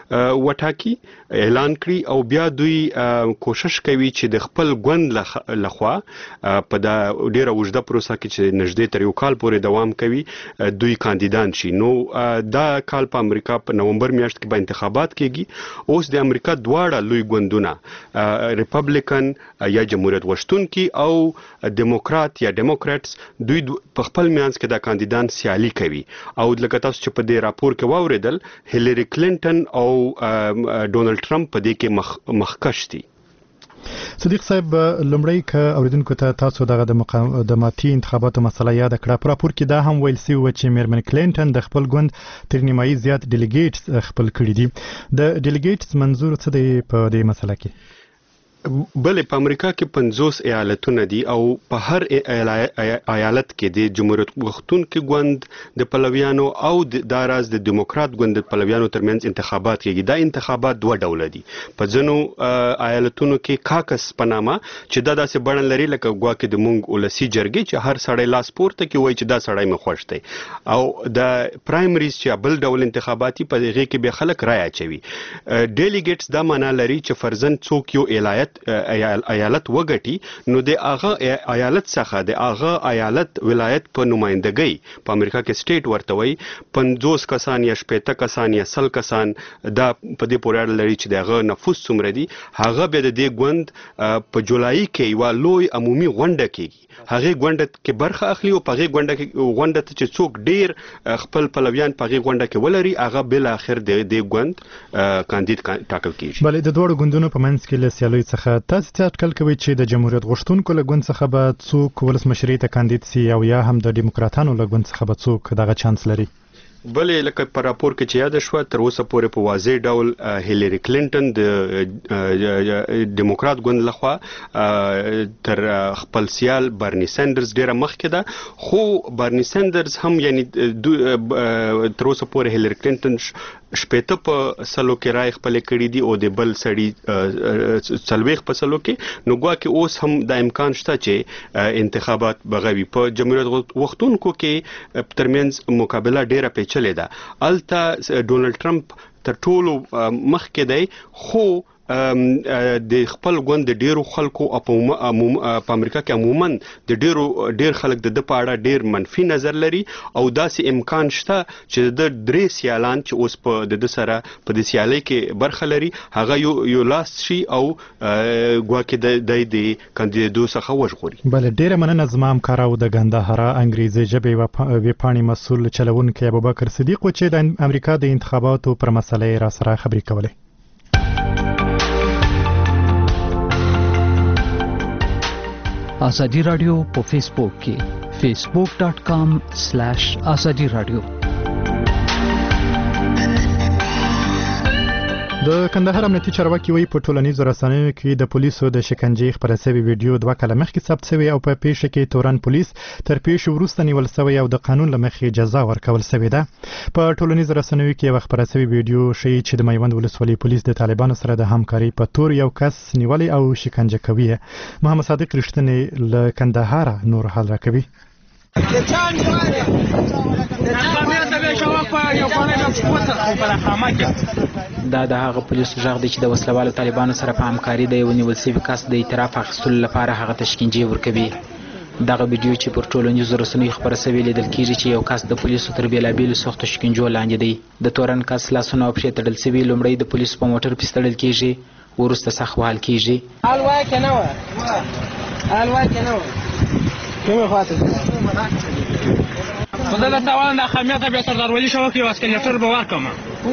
وټاکي اعلان کړي او بیا دوی کوشش کوي چې د خپل ګوند له خوا په دا ډیره وجده پروسه کې چې نږدې تر یو کال پورې دوام کوي دوی کاندیدان شي. نو دا کال په امریکا په نومبر میاشت کې به انتخابات کیږي. اوس د امریکا دواړه لوی ګوندونه ریپبلیکن یا جمهوریت غوښتونکي او دیموکرات یا ډیموکراتس دوی په خپل میانس کې د کاندیدان سیالي کوي او لکه تاسو چې په دې راپور کې واوریدل هیلری کلینټن او ډونالد ټرمپ په دې کې مخ مخکښ دي. صدیق صاحب لمړی که اوریدونکو ته تاسو دغه د مقدماتي انتخاباتو مسله یاد کړه په راپور کې دا هم ویل شوی و چې میرمن کلینټن د خپل ګوند تر نیمایي زیات ډیلیګیټس خپل کړي دي. د ډیلیګیټس منظور څه دی په دې مسله کې؟ بلې په امریکا کې پنځوس ایالتونه دي او په هر ایالت کې د جمهوریت غوښتونکو ګوند د پلویانو او د راز د دیموکرات ګوند د پلویانو ترمنځ انتخابات کېږي. دا انتخابات دوه ډوله دي. په ځینو ایالتونو کې کاکس په نامه چې دا داسې بڼه لري لکه ګواکې د مونږ ولسي جرګې چې هر سړی لاس پورته کوي وایي چې دا سړی مې خوښ دی او د پرایمریز چې بل ډول انتخاباتي په هغې کې به خلک رای اچوي. ډیلیګیټس دا معنا لري چې فرضاً څوک یو ولایت ایالت ایالت وګټي نو د هغه ایالت څخه د هغه ایالت ولایت په نمائندګۍ په امریکا کې سټیټ ورته وي پنځوس کسان یا شپږ کسان یا سل کسان دا په دې پورې اړه لري چې دغه نفوس څومره دي هغه به د دې ګوند په جولای کې یو لوی عمومي غونډه کېږي هغه غونډه کې برخه اخلي او په هغه غونډه کې غونډه چې څوک ډیر خپل پلویان په هغه غونډه کې ولري هغه بل اخر د دې غوند کاندید ټاکل کیږي بلې د دوړو غوندونو په منځ کې له سیالۍ څخه تاسو څه اټکل کوي چې د جمهوریت غوښتونکو له غوند څخه به څوک ولسمشرۍ ته کاندید سي او یا هم د دیموکراتانو له غوند څخه به څوک دغه چانس لري بلې لکه په راپور کې چې یاد شو تر اوسه پورې په واضح ډول هیلری کلینټن د دیموکرات ګوند لخوا تر خپل سیال برني سندرز ډیره مخکې ده خو برني سندرز هم یعنی تر اوسه پورې هیلری کلینټن شپېته په سلو کې رای خپل کړی دی او د بل سړي څلويخ په سلو کې نو ګواکې اوس هم د امکان شته چې انتخابات بغوي په جمهوریت وختونکو کې ترمنځ مقابله ډیره پیچ چلے دا التا ډونالد ټرمپ تر ټولو مخکې دی خو د خپل ګوند د ډیرو خلکو په امریکا کې عموما د ډیرو ډیر خلک د په اړه ډیر منفي نظر لري او داسې امکان شته چې د درې سیالان چې اوس په د سره په د سیالۍ کې برخه لري هغه یو یو لاس شي او ګواکې د د کاندیدو څخه وژغوري بل ډیر مننه زمام کاراو د ګندهارا انګریزي ژبې ویپاڼې مسول چلوونکی ابوبکر صدیق چې د امریکا د انتخاباتو پر مسلې را سره خبرې کولې آزادی رادیو په فیسبوک کې فیسبوک ډاٹ کام سلیش آزادی رادیو د کندهار امنیتي چارواکي وایي په ټولنیزو رسنیو کې د پولیسو د شکنجې خبره شوی ویډیو دوه کاله مخکې ثبت شوی او په پیښه کې تورن پولیس تر پیښې وروسته نیول شوی او د قانون له مخې جزا ورکول شوې ده په ټولنیزو رسنیو کې یو خبره شوی ویډیو ښیي چې د میوند ولسوالۍ پولیس د طالبانو سره د همکاري په تور یو کس نیولې او شکنجه کوي محمد صادق رښتینی له کندهار نور حال راکوي دا د هغه پولیسو ژغ دی چې د وسلوالو طالبانو سره په همکاري د یو نیول شوي کس د اعتراف اخیستلو لپاره هغه ته شکنجې ورکوي دغه ویډیو چې پر ټولنیزو رسنیو خپره شوې لیدل کېږي چې یو کس د پولیسو تر بېلابېلو سختو شکنجو لاندې دی د تورن کس لاسونه او پښې تړل شوي لومړی د پولیسو په موټر پسې تړل کېږي وروسته سخت وهل کېږي الوا که نه وه الوا که نه وه کومې خواته خو زه درته وایم دا خامیته بیا سرداروالي شوه کې یو اسکلیټر به ورکړم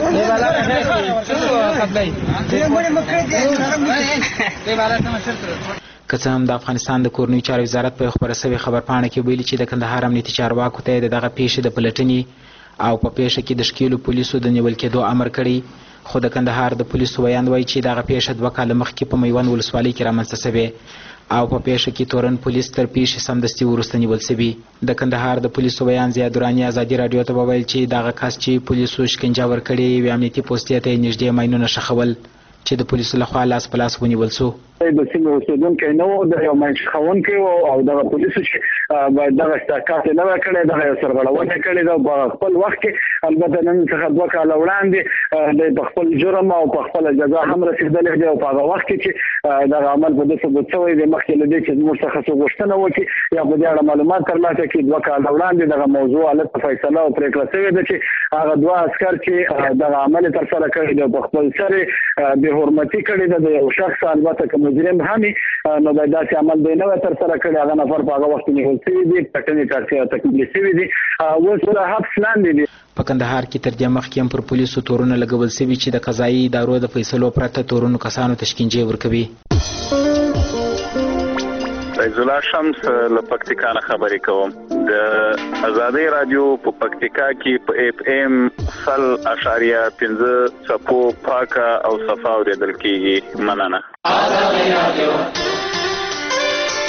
که څه هم د افغانستان د کورنیو چارو وزارت په خبره شوې خبرپاڼه کې ویلي چې د کندهار امنیتي چارواکو ته د دغه پیښې د پلټنې او په پیښه کې د ښکېلو پولیسو د نیول کېدو امر کړی خو د کندهار د پولیسو ویاند وایي چې دغه پیښه دوه کاله مخکې په میوند ولسوالۍ کې رامنځته شوې او په پیښه کې تورن پولیس تر پیښې سمدستي وروسته نیول شوي د کندهار د پولیسو ویان ضیا دراني ازادي راډیو ته وویل چې دغه کس چې پولیسو شکنجه ورکړې یوې امنیتي پوستې ته یې نږدې ماینونه ښخول چې د پولیسو لخوا لاس په لاس ونیول شو د سیمې اوسېدونکی نه و د یو منځ ښوونکی و او دغه پولیسو چې دغه احتکاک یې نه وه کړی دغه یو سرغړونه یې کړې ده په خپل وخت کې البته نن څخه دوه کاله وړاندې دی په خپل جرم او په خپله جزا هم رسېدلی دی او په هغه وخت کې چې دغه عمل په ده ثبوت شوی دی مخکې له دې چې زموږ څخه څه غوښتنه وکړي یا په دې اړه معلومات ترلاسه کړي دوه کاله وړاندې دغه موضوع هلته فیصله او پرېکړه شوې ده چې هغه دوه عسکر چې دغه عمل یې ترسره کړی دی په خپل سر یې بې حرمتي کړې ده د یو شخص البته که مجرم هم نو دا داسې عمل دی نه وی ترسره کړی هغه نفر په هغه وخت کې نیول شوي دي پټنې تکمیل شوي دي اوس د حبس لاندې دي په کندهار کې تر دې مخکې هم پر پولیسو تورونه لګول شوي چې د قضایي ادارو د فیصلو پرته تورونو کسانو ته شکنجې ورکوي فیض الله شمس له پکتیکا نه خبرې کوم د آزادی رادیو په پکتیکا کې په اف ام سل اشاریه پنځه څپو پاکه او صفا اوریدل کیږي مننه آزادی رادیو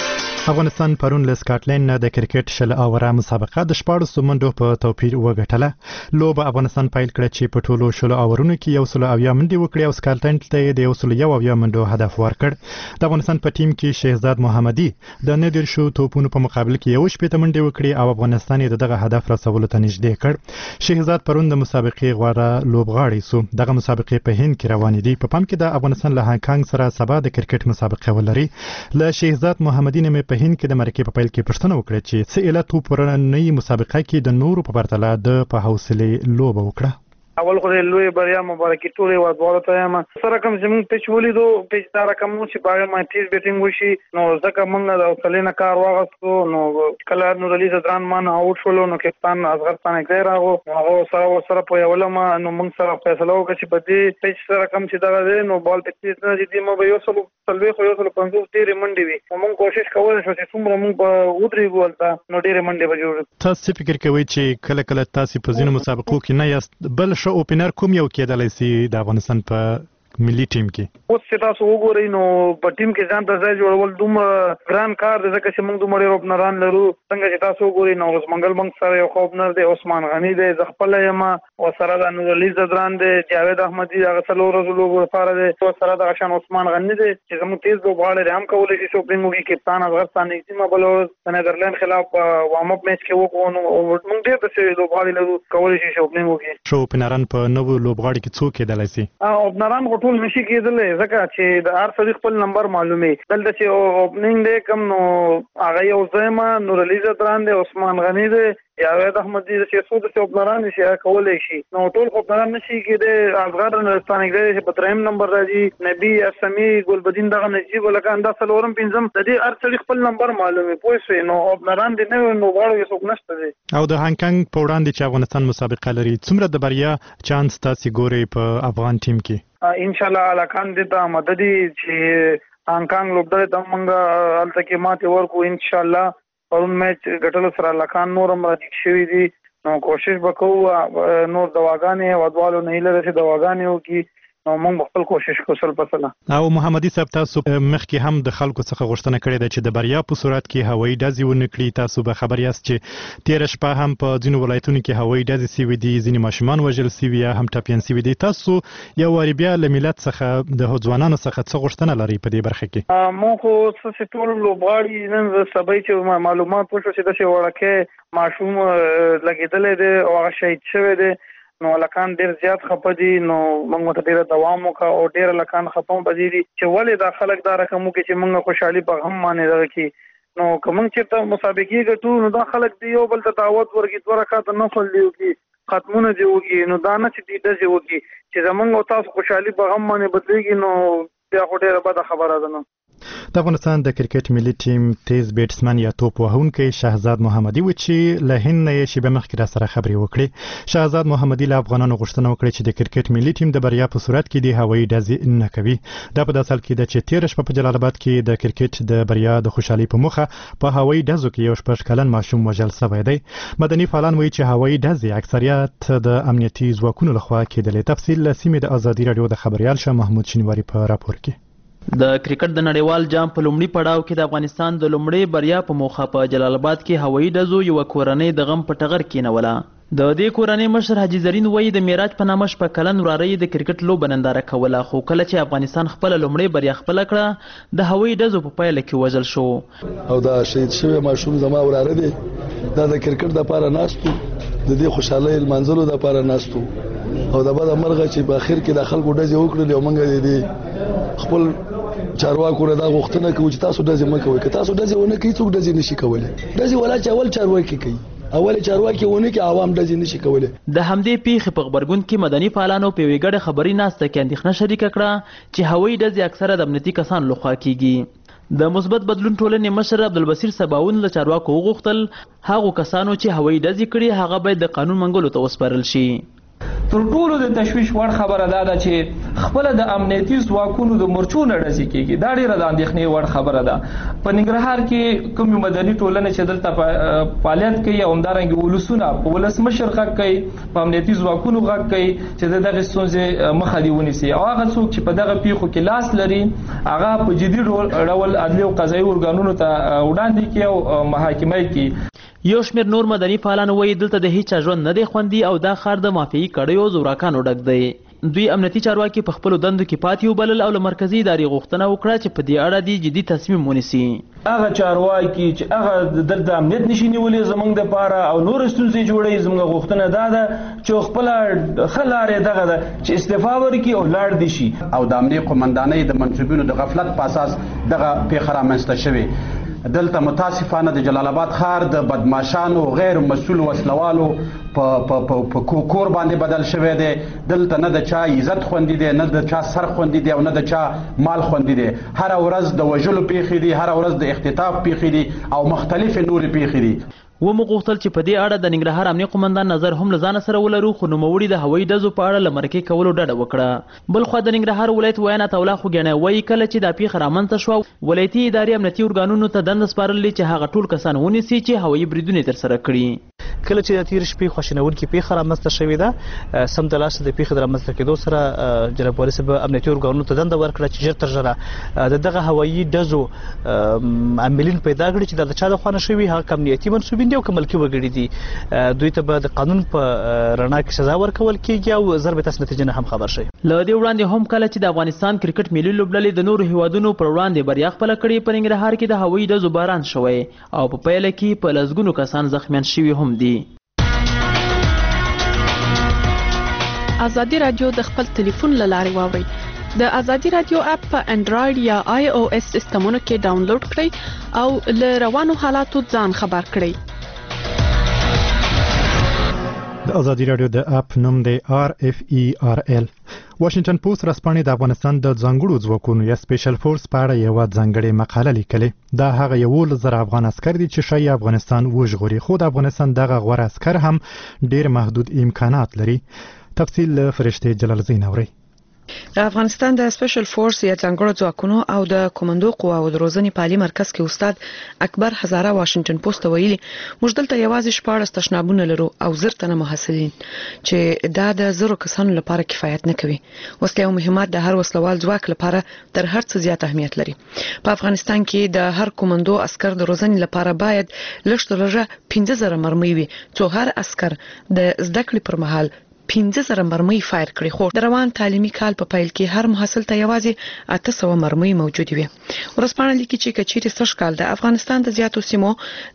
افغانستان پرون له سکاټلند نه د کرکټ شل اوره مسابقه د شپاړسو منډو په توپیر وګټله. لوبه افغانستان پیل کړه چې په ټولو شل اورونو کې یو سل اویا منډې وکړې او سکاټلند ته د یو سل یو اویا منډو هدف ورکړ. د افغانستان په ټیم کې شهزاد محمدي د نه دیرشو توپونو په مقابل کې یو شپېته منډې وکړې او افغانستان یې دغه هدف رسولو ته نږدې کړ. شهزاد پرون د مسابقې غوره لوبغاړی سو. دغه مسابقې په هند کې روانې دي. په پام کې د افغانستان له هانګ سره سبا د کرکټ مسابقه ولري. له شهزاد محمدي نه په هند کې د مرکې په پیل کې پوښتنه وکړه چې څه علت وو پرونی مسابقه کې د نورو په پرتله د په حوصله لوبه وکړه. اول خو د لوی بریا مبارکي ټولې وادواله ته یم. سره کوم زموږ پیچ ولیدو پیچ دا رقم چې باغ ما تیز بیټینګ وشي نو ځکه موږ د حوصله نه کار واغستو. نو کله نور علي زدران مان اوټ شولو نو کپتان اصغر ثاني ګیر راغو هغه سره سره په یو لمه نو موږ سره فیصله وکړه چې په دې پیچ سره کوم چې دا دی نو بال په تیز نه دي مو به یو سلو سلوي خو یو سلو پنځوس ډېرې منډې وي. موږ کوشش کوو چې څومره موږ په ودرې ګولتا نو ډېرې منډې به جوړ. تاسو فکر کوئ چې کله کله تاسو په ځینو مسابقو کې نه یاست بل ښه اوپنر کوم یو کېدلای شي د افغانستان په ملي ټیم کې؟ اوس چې تاسو وګورئ نو په ټیم کې ځان ته ځای جوړول دومره ګران کار دی ځکه چې موږ دومره اوپنران لرو. څنګه چې تاسو وګورئ نو اوس منګل موږ سره یو اوپنر دی عثمان غنی دی زه خپل یم او سره د نور علي زدران دی جاوید احمدي هغه څلور ورځې لپاره دی او سره د غشان عثمان غنی دی چې زموږ تیز لوبغاړي هم کولی شي شوپینګ وکړي. کپتان اصغر ثاني سیمه بل د نیدرلند خلاف وارم اپ میچ کې وکړو نو موږ ډېر د لوبغاړي لرو کولی شي شوپینګ وکړي. شو اوپنران په نوو لوبغاړي کې څوک کېدلای شي؟ اوپنران ټول نشي کېدل ځکه چې د هر څه خپل نمبر معلومي. دلته چې اوپننګ دی کم نو هغه یو زما نور علي زدران دی عثمان غنی دی جاوید احمدي چې څو د اوپنران شي کولای شي نو ټول اوپنران نشي کېدل. اصغر نورستاني دی چې په دریم نمبر راځي نبی اسمي ګلبدین دغه نجیب ولکه انده څلورم پنځم د دې هر څه خپل نمبر معلومي پوه شئ نو اوپنران دي نه نو غواړي څوک نشته دي. او د هانګ کانګ په وړاندې چې افغانستان مسابقه لري څومره د بریا چانس تاسو ګوري په افغان ټیم کې؟ ان شاء الله الکان دې ته مددي چې هانګ کانګ لوبډل ته موږ الته کې ماته ورکو ان شاء الله. پرون میچ ګټلو سره الکان نورم راځي شوی دي نو کوشش وکړو نور دواګانې ودوالو نه لري چې دواګانې وکي نو موږ خپل کوشش کوسل پسله. او محمدي صاحب تاسو مخکې هم د خلکو څخه غوښتنه کړې ده چې د بریا په صورت کې هوایي ډزې ونکړي. تاسو به خبر یاست چې تیر شپه هم په ځینو ولایتونو کې هوایي ډزې سوي دي ځینې ماشومان وژل سوي یا هم ټپیان سوي دي. تاسو یو واري بیا له ملت څخه د ځوانانو څخه څه غوښتنه لري په دې برخه کې؟ مو خو څه ټول لوبغاړي نن سبا چې معلومات وشو چې د شي وړکه ماشوم لګیدلې ده او هغه شهید شوی دی نو لکان ډیر زیات خپدي نو موږ ته ډیر دوام وکړو او ډیر لکان خپم پدې دي چې ولې د خلک دا رقم کې چې موږ خوشحالي په هم باندې درکې نو کوم چې ته مسابقې ګټو نو دا خلک دی یو بل ته دعوت ورکړي دوه رکعات نفل دی وکي ختمونه دی وکي نو دا نه چې دې د وکي چې زمونږ او تاسو خوشحالي په هم باندې بدلېږي نو بیا خو ډیره بده خبره ده. نو د افغانستان د کرکټ ملي ټیم تیز بیټسمن یا توپ وهونکی شهزاد محمدي و چې له هند نه شیبه مخکې را سره خبرې وکړي. شهزاد محمدي له افغانانو غوښتنه وکړه چې د کرکټ ملي ټیم د بریا په صورت کې د هوایي ډزې نه کوي. دا په داسې حال کې ده چې تیر شپه په جلال آباد کې د کرکټ د بریا د خوشحالي په مخه په هوایي ډزو کې یو شپږ کلن ماشوم وژل شوی دی. مدني فعالان وایي چې هوایي ډزې اکثریت د امنیتي ځواکونو لخوا کېدلې. تفصیل له سیمې د ازادي راډیو د خبريال شاه محمود شینواری په راپور کې. د کرکټ د نړیوال جام په لومړي پړاو کې د افغانستان د لومړي بریا په موخه په جلال آباد کې هوایي ډزو یو کورنۍ د غم په ټغر کېنوله. د دې کورنۍ مشر حاجی زرین وایي د میراج په نامه شپه کلن وراره د کرکټ لوبه ننداره کوله خو کله چې افغانستان خپل لومړی بریا خپل کړه د هوایي ډزو په پایله کې وژل شو. او دا شهید شوی ماشوم زما وراره دی دا د کرکټ د لپاره ناستو د دې خوشحالي المنزلو د لپاره ناستو او د بعد مرغه چې په اخر کې د خلکو ډزې وکړل او موږ دې خپل چارواکو را دا غوښتنه کوي چې تاسو ډزې مه کوئ. که تاسو ډزې ونه کوئ څوک ډزې نشي کولی. ډزې ولا چې اول چارواکي کوي اول چارواکي ونه کوي عوام ډزې نشي کولی. د همدې پیښې په غبرګون کې مدني فعالانو په یوې ګډه خبري ناسته کې اندېښنه شریکه کړه چې هوایي ډزې اکثره د امنیتي کسانو لخوا کیږي. د مثبت بدلون ټولنې مشر عبدالبصیر سباون له چارواکو وغوښتل هغو کسانو چې هوایي ډزې کړي هغه باید د قانون منګولو ته وسپارل شي. تر ټولو د تشویش وړ خبره دا ده چې خپل د امنیتي ځواکونو د مرچو نړځي کیږي. دا ډیره د اندېښنې وړ خبره ده. په ننګرهار کې کوم مدني ټولنه چې دلته فعالیت کوي او همدارنګه ولسونه په ولسمشر غږ کوي، په امنیتي ځواکونو غږ کوي چې دغه ستونزې مخه دی ونیسي، او هغه څوک چې په دغه پیښو کې لاس لري هغه په جدي ډول عدلي او قضایي ارګانونو ته وړاندې کړي او محاکمه کړي. یو شمېر نور مدني فعالان وایي دلته د هیچا ژوند نه دی خوندي او دا ښار د مافیایي کړیو زوراکانو ډک دی. دوی امنیتي چارواکي په خپلو دندو کې پاتې وبلل او له مرکزي ادارې غوښتنه وکړه چې په دې اړه دې جدي تصمیم ونیسي. هغه چارواکي چې هغه دلته امنیت نشي نیولې زمونږ دپاره او نور ستونزې جوړوي، زموږ غوښتنه دا ده چې خپله ښه لارې دغه ده چې استعفا ورکړي او لاړ دي شي. او د امنیې قومندانۍ د منصوبینو د غفلت په اساس دغه پیښه رامنځته شوې. دلته متاسفانه د جلال آباد ښار د بدماشانو غیر مسؤل وسلوالو په کور باندې بدل شوی دی. دلته نه د چا عزت خوندي دی، نه د چا سر خوندي دی او نه د چا مال خوندي دی. هر ورځ د وژلو پیښې دي، هر ورځ د اختطاف پیښې دي او مختلفې نورې پیښې دي. ومو غوښتل چې په دې اړه د ننګرهار امنیه قومندان نظر هم له ځانه سره ولرو، خو نوموړي د هوایي ډزو په اړه له مرکې کولو ډډه وکړه. بل خوا د ننګرهار ولایت ویاند عطاالله خوږیاڼی وایي کله چې دا پیښه رامنځته شوه ولایتي ادارې امنیتي ارګانونو ته دنده سپارلې چې هغه ټول کسان ونیسي چې هوایي بریدونه ترسره کړي. کله چې د تیر شپې خواشینونکې پیښه رامنځته شوې ده، سم د لاسه د پیښې د رامنځته کېدو سره جناب والي صاحب امنیتي ارګانونو ته دنده ورکړه چې ژر تر ژره د دغه هوایي ډزو عاملین پیدا کړي چې دا د چا لخوا نه شوي، هغه امنیتي منصوبین دي او که ملکي وګړي دي. دوی ته به د قانون په رڼا کې سزا ورکول کېږي او ژر به تاسو نتیجه نه هم خبر شئ. له دې وړاندې هم کله چې د افغانستان کرکټ ملي لوبډلې د نورو هیوادونو پر وړاندې بریا خپله کړې، په ننګرهار کې د هوایي ډزو باران شوی او په پیله کې په لسګونو کسان زخمیان شوي هم دي. ازادي رادیو د خپل ټلیفون له لارې واورئ. د ازادي رادیو اپ په انډراید یا آی او اس سیسټمونو کې ډاونلوډ کړئ او له روانو حالاتو ځان خبر کړئ. د ازادي رادیو د اپ نوم دی آر اف ای آر ال. واشنگټن پوسټ رسپانې د افغانستان د ځانګړو ځواکونو یا سپیشل فورس په اړه یو ځانګړې مقاله لیکلې. دا هغه یو لزر افغان عسكر دي چې شای افغانستان وژغوري، خو د افغانستان دغه غوړ عسكر هم ډیر محدود امکانات لري. تفصیل فرشته جلال زین اوري. د افغانستان د سپیشل فورس یا ځانګړو ځواکونو او د کمانډو قواو د روزنې پالي مرکز کې استاد اکبر هزاره واشنگټن پوسټ ویلي موږ دلته یوازې شپږ تشنابونه لرو او زر تنه محصلین چې دا د زرو کسانو لپاره کفایت نه کوي. وسله او مهمات د هر وسلوال ځواک لپاره تر هر څه زیات اهمیت لري. په افغانستان کې د هر کمانډو عسكر د روزنې لپاره باید لږ تر لږه پنځه زره مرمۍ وي، څو هر عسكر د زده کړې پر مهال پنځه زره مرمۍ فایر کړي. خو د روان تعلیمي کال په پیل کې هر محصل ته یوازې اته سوه مرمۍ موجود وي. ورسپانه لیکي چې کچېرې سږ کال د افغانستان د زیاتو سیمو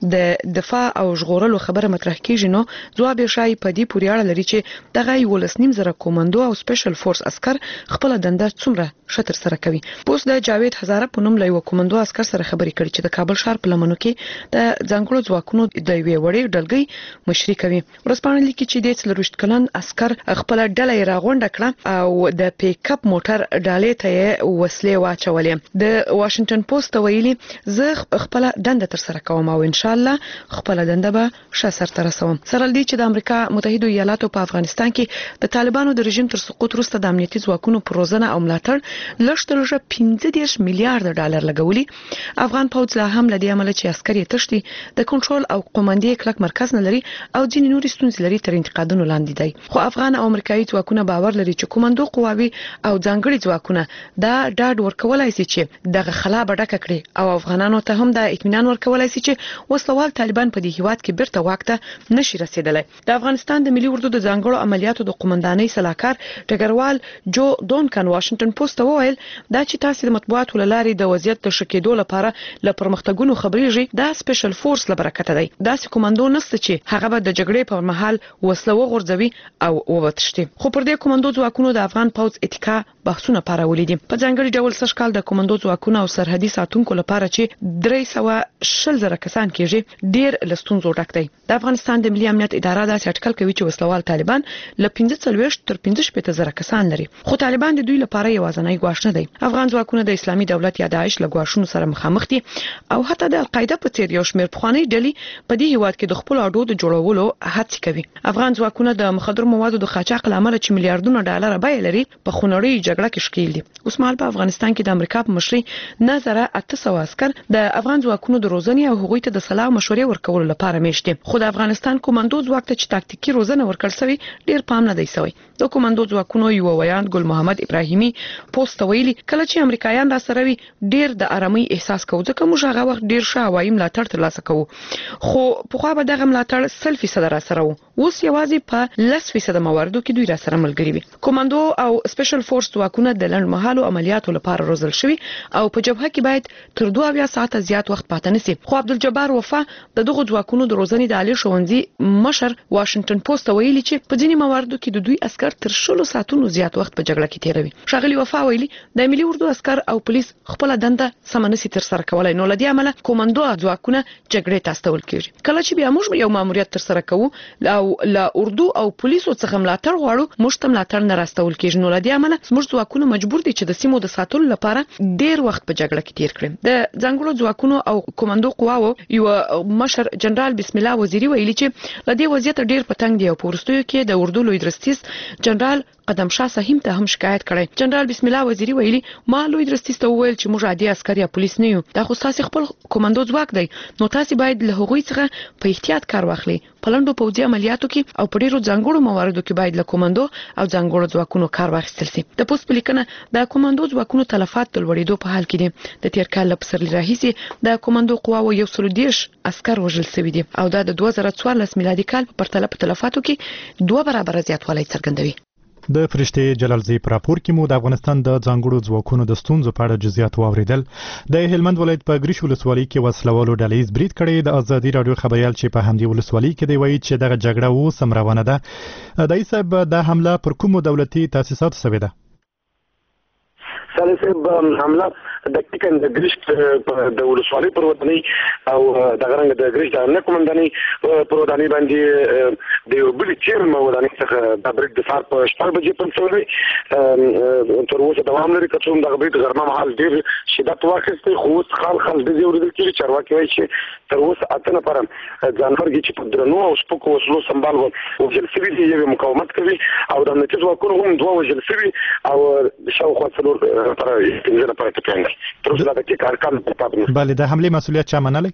د دفاع او ژغورلو خبره مطرح کیږي، نو ځواب یې شایي په دې پورې اړه لري چې دغه یولس نیم زره کمانډو او سپیشل فورس عسكر خپل دنده څومره شتر سره کوي. پوسټ د جاوید هزاره په نوم له یو کمانډو عسكر سره خبرې کړې چې د کابل ښار په لمنو کې د ځانګړو ځواکونو د یوې وړې ډلګۍ مشري کوي. ورسپانه لیکي چې د څلوېښت کلن عسكر خپل ډله یې راغونډه کړه او د پیک اپ موټر ډالې ته یې وسلې واچولې. د واشنگټن پوسټ ویلي زه خپل دنده تر سره کوم او ان شاء الله خپل دنده به ښه سرته رسوم. سره دې چې د امریکا متحده ایالاتو په افغانستان کې د طالبانو د رژیم تر سقوط وروسته د امنیتي ځواکونو پر روزنه او ملاتړ لږ تر لږه پنځه دېرش میلیارډ ډالر لګولي. افغان پوځ لا هم له دې عمله چې عسکر یې تښتي د کنټرول او قومندې کلک مرکز نه لري او ځینې نورې ستونزې لري تر انتقادونو لاندې دی. خو افغان او امریکایي ځواکونه باور لري چې کمانډو قواوي او ځانګړي ځواکونه دا ډاډ ورکولای شي چې دغه خلا بډکه کړي او افغانانو ته هم د اطمینان ورکولای شي چې وسلوال طالبان په دې هیواد کې بیرته واک ته نشي رسیدلی. د افغانستان د ملي اردو د ځانګړو عملیاتو د قومندانۍ سلاکار ډګروال جو دونکن واشنگټن پوسټ ته وویل دا چې تاسو د مطبوعاتو لارې د وضعیت د شکېدو لپاره ل پرمختګونو خبرېږي دا سپیشل فورس لپاره دی. دا سې کمانډو نشته چې هغه به د جګړې په مهال وسله وغورځوي او ووتښتي. خو پر دې کمانډو ځواکونو د افغان پوځ اتکا بحثونه پارولې دي. په ځانګړي ډول سږ کال د کمانډو ځواکونو او سرحدي ساتونکو لپاره چې درې سوه شل زره کسان کېږي ډیر له ستونزو ډک دی. د افغانستان د ملي امنیت اداره داسې اټکل کوي چې وسلوال طالبان له پنځه څلوېښت تر پنځه شپېته زره کسان لري، خو طالبان د دوی لپاره یوازینی ګواښ نه دی. افغان ځواکونه د اسلامي دولت یا داعش له ګواښونو سره مخامخ دي او حتی د القاعده په څیر یو شمېر پخوانۍ ډلې په دې هیواد کې د خپل اډو د جوړولو هڅې کوي. افغان ځواکونه د مخدر موادو موادو د قاچاق لامل چې میلیارډونه ډالر بیه لري په خونړۍ جګړه کې ښکیل دي. اوس مهال په افغانستان کې د امریکا په مشرۍ نه زره اته سوه عسكر د افغان ځواکونو د روزنې او هغوی ته د صلاح مشورې ورکولو لپاره میشته. خو د افغانستان کوماندو ځواک ته چې تاکتیکي روزنه ورکړل شوی ډیر پام نه دی شوی. د کوماندو ځواکونو یو ویاند ګل محمد ابراهیمي پوسټ ویلي کله چې امریکایان را سره وي ډیر د آرامۍ احساس کوو ځکه موږ هغه وخت ډیر ښه هوایي ملاتړ ترلاسه کوو. خو په خو به دغه ملاتړ سل فیصد را سره وو. اوس یوازې په لس فیصد مواردو کې دوی را سره ملګري وي. کوماندو او سپیشل فورس ځواکونه د لنډمهالو عملیاتو لپاره روزل شوي او په جبهه کې باید تر دوه اویا ساعته زیات وخت پاتې نشي. خو عبدالجبار وفا د دغه ځواکونو د روزنې د عالی ښوونځي مشر واشنگټن پوسټ ویلي چې په ځینې مواردو کې د دوی عسكر تر شلو ساعتونو زیات وخت په جګړه کې تیروي. ښاغلي وفا ویلي د ملي اردو عسكر او پولیس خپل دنده سمنسي تر سره کولای نو لدی عمله کوماندو ځواکونه جګړې ته استول کیږي. کله چې بیا موږ یو ماموریت تر سره کوو او لا اردو او پولیسو څخه ملاتړ غواړو موږ ته ملاتړ نه راستول کیږي نو لدی عمله موږ ځواکونه مجبور دي چې د سیمو د ساتلو لپاره ډیر وخت په جګړه کې تیر کړي. د ځنګلو ځواکونو او کوماندو قواو یو مشر جنرال بسم الله وزیری ویلي چې لدی وضعیت ډیر پتنګ دی او پورستوي کې د اردو لوی درستیز جنرال قدم شاه صحیم ته هم شکایت کړي. جنرال بسم الله وزیری ویلي ما لوی درستیز ته وویل چې موږ عادي عسکر یا پولیس نه یو دا خو تاسو خپل کوماندو ځواک دی نو تاسو باید له هغوی څخه په احتیاط کار واخلئ. په لنډو پوځي عملیاتو کې او په ډیرو ځانګړو مواردو کې باید له کوماندو او ځانګړو ځواکونو کار واخیستل شي. د پوسټ لیکنه د کوماندو ځواکونو تلفات د لوړېدو په حال کې دي. د تیر کال له پسرلي راهیسې د کوماندو قواو یو سل دېرش عسكر وژل شوي دي او دا د دوه زره څوارلس میلادي کال په پرتله په تلفاتو کې دوه برابره زیاتوالی څرګندوي. د فرشتي جلالزی پر راپور کې مو د افغانستان د ځانګړو ځواکونو د ستونزو په اړه جزئیات واوریدل. د هلمند ولایت په ګریش ولسوالۍ کې وسلوالو ډلې برید کړی. د ازادي رادیو خبريال چې په همدې ولسوالۍ کې دی وایي چې دغه جګړه اوس هم روانه ده. دای صاحب د حمله پر کومو دولتي تاسیساتو شوې ده؟ صالح حمله د ټیکن د ګریش د ولسوالۍ پر ودانۍ او د غرنګ د ګریش د امنیت قومندانۍ پر ودانۍ باندې د یو بل چیرم ودانۍ څخه د برید د سار په شپږ بجې پر څولې تر اوسه دوام لري که څوم د برید غرمه مهال ډېر شدت واخیستی خو اوس خال خال د دې اورېدل کېږي چارواکي وایي چې تر اوسه اته نفره ځانمرګي چې په درنو او سپکو وسلو سمبال وژل شوي دي یو مقاومت کوي او د امنیتي ځواکونو هم دوه وژل شوي او شاوخوا څلور نفره پنځه نفره ټپیان دي. بله د حمله مسؤلیت چا منلی؟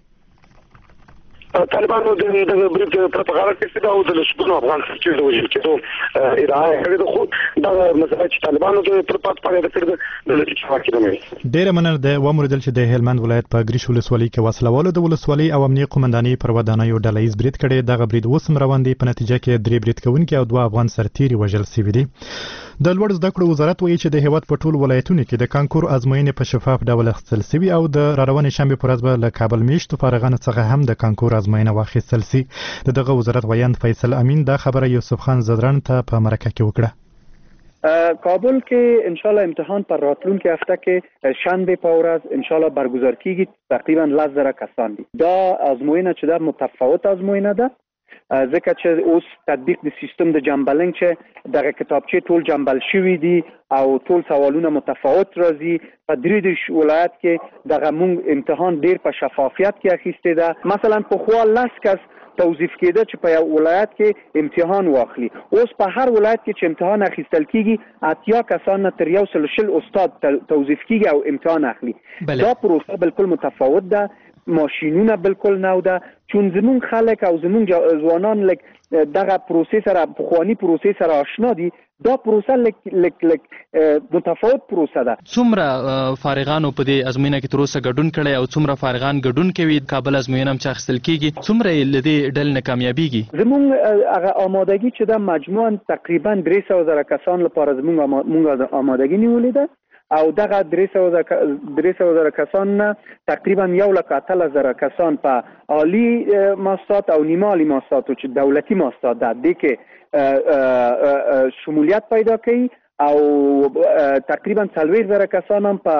طالبانو د برید پر پغاړه کې دا د لسګونو افغان چې د وژل کېدو ادعا کړې ده خو دا مسله چې طالبانو د پر پات پاره د کړې د لږ چاکي نه وي. ډېر مننه د ومردل چې د هلمند ولایت په ګریش ولسوالۍ کې وسلوالو د ولسوالۍ او امنیت قومندانۍ پر ودانیو ډلهیز برید کړي. دغه برید اوس هم روان دی. په نتیجه کې درې برید کوونکي او دوه افغان سرتیري وژل شوي دي. د لوړ زده کړو وزارت وایي چې د هیواد په ټول ولایتونو کې د کانکور ازموینې په شفاف ډول اخیستل شوي او د راروانې شنبې په ورځ به له کابل میشتو فارغانو څخه هم د کانکور ازموینه واخیستل شي. د دغه وزارت ویاند فیصل امین دا خبره یوسف خان زدران ته په مرکه کې وکړه. کابل کې ان شاء الله امتحان پر راتلونکي هفته کې شنبه په ورځ ان شاء الله برگزار کیږي. تقریبا لس زره کسان دي. دا ازموینه چې دا متفاوت ازموینه ده ځکه چې اوس تطبیق د سیستم د جنبلنګ چې دغه کتابچې ټول جنبل شوي دي او ټول سوالونه متفاوت راځي. په درې د ولایت کې دغه مونږ امتحان ډیر په شفافیت کې اخیسته ده. مثلا په خوا لس کس توظیف کېده چې په یو ولایت کې امتحان واخلي. اوس په هر ولایت کې چې امتحان اخیستل کیږي اتیا کسان تر یو سل شل استاد توظیف کیږي او امتحان اخلي. دا پروسه بالکل متفاوت ده. ماشینونه بالکل نو ده چون زمون خلک او زمون ځوانان لک دغه پروسه سره پخوانی پروسه سره آشنا دي. دا پروسه لک لک لک متفاوت پروسه ده. څومره فارغانو په دې ازموینه کې تر اوسه ګډون کړي او څومره فارغان ګډون کوي؟ کابل ازموینه هم چې اخیستل کیږي څومره یې لدې ډل نه کامیابیږي؟ زمون هغه آمادګي چې د مجموعاً تقریبا درې سوه زره کسان لپاره زمون مونږ آمادګي نیولې ده او دغه درې سوه زره کسان نه تقریبا یو لک اتلس زره کسان په عالی ماستات او نیمه عالی ماستات چې دولتي ماستات ده دې کې شمولیت پیدا کوي او تقریبا څلوېښت زره کسان هم په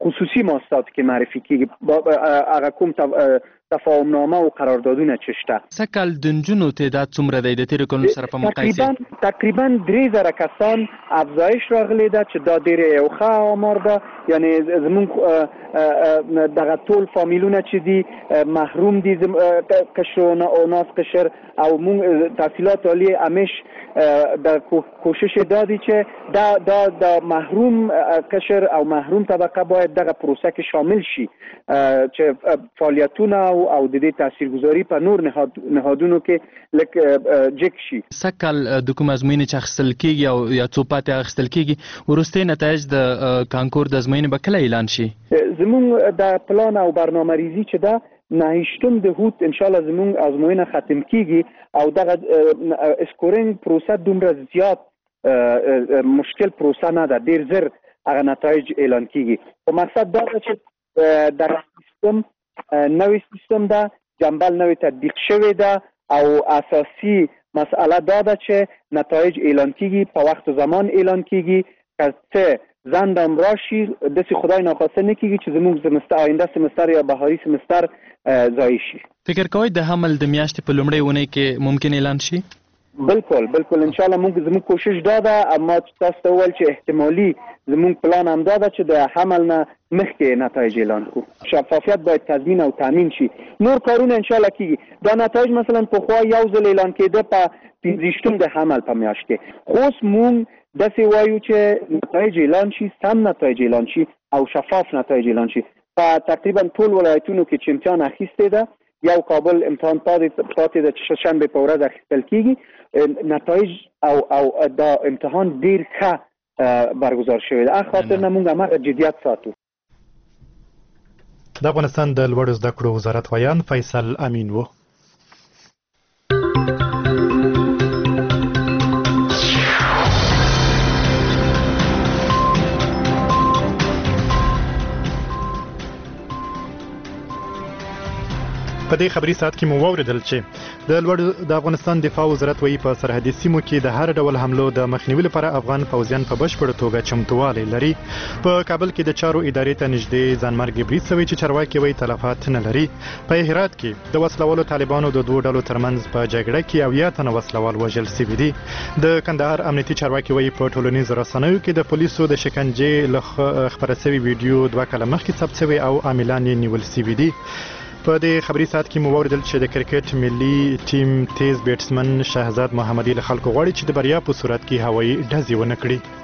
خصوصي مؤسسات کې معرفي کیږي هغه کوم تفاهم نامه او قراردادونه چې شته. سکل د نجونو تعداد څومره دی د تیر کلونو سره په مقایسه؟ تقریبا درې زره کسان افزایش راغلی ده چې دا ډېره یو ښه آمار ده. یعنی زموږ دغه ټول فامیلونه چې دي محروم دي قشر او ناس قشر او موږ تحصیلات عالی همیش د کوشش دادی چې دا دا د محروم قشر او محروم طبقه باید دغه پروسه کې شامل شي چې فعالیتونه او د دې تاثیرګذاري په نور نهادونو کې لکه جک شي. سکل د کوم ازموینې چې اخیستل کیږي او یا څو پاتې اخیستل کیږي وروستي نتایج د کانکور د ازموینې به کله اعلان شي؟ زموږ د پلان او برنامه‌ریزی چې ده نهشتم د هوت ان شاء الله زموږ ازموینه ختم کیږي او دغه اسکورینګ پروسه دومره زیات مشکل پروسه نه ده، ډیر زر هغه نتایج اعلان کیږي. او مقصد دا ده چې د سیستم نوې سیستم ده، جنبل نوې تطبیق شوی ده او اساسي مسئله دا ده چې نتایج اعلان کیږي په وخت زمان اعلان کیږي که زندم راشي دسی خدای ناخواسته نکیږي چې زموږ سمستر آینده سمستر یا بهاري سمستر ضایع شي. فکر کوئ د حمل د میاشتې په لومړۍ اونۍ کې ممکن اعلان شي؟ بالکل بالکل ان شاء الله موږ زموږ کوشش دا ده، اما تاسو ته وویل چې احتمالي زموږ پلان هم دا ده چې د حمل نه مخکې نتایج اعلان کړو. شفافیت باید تضمین او تامین شي. نور کارونه ان شاء الله کیږي. دا نتایج مثلا په خوا یو ځل اعلان کېده په پنځه د حمل په میاشت کې، خو موږ داسې وایو چې نتایج اعلان شي، سم نتایج اعلان شي او شفاف نتایج اعلان شي. په تقریبا ټول ولایتونو کې چې امتحان اخیسته ده، یو کابل امتحان پاتې ده چې شنبه په ورځ اخیستل کیږي. نتایج او او دا امتحان ډیر ښه برگزار شوی ده. خاطر نه موږ هغه جدیت ساتو. د افغانستان د لوړو زده کړو وزارت ویان فیصل امین وو. په دې خبري ساعت کې مو واوریدل چې د لوړ د افغانستان دفاع وزارت وایي په سرحدي سیمو کې د هر ډول حملو د مخنیوي لپاره افغان پوځیان په بشپړ توګه چمتووالی لري. په کابل کې د چارو ادارې ته نږدې ځانمرګ برید شوی چې چارواکي وایي تلفات نه لري. په هرات کې د وسلوالو طالبانو د دوه ډلو ترمنځ په جګړه کې اویا تنه وسلوال وژل شوي دي. د کندهار امنیتي چارواکي وایي په ټولنیزو رسنیو کې د پولیسو د شکنجې له خبره شوی ویډیو دوه کاله مخکې ثبت شوی او عاملان یې نیول شوي دي. په دې خبري ساعت کې مو واوریدل چې د کرکټ ملي ټیم تیز بیټسمن شهزاد محمدي له خلکو غواړي چې د بریا په صورت کې هوایي ډزې ونه کړي.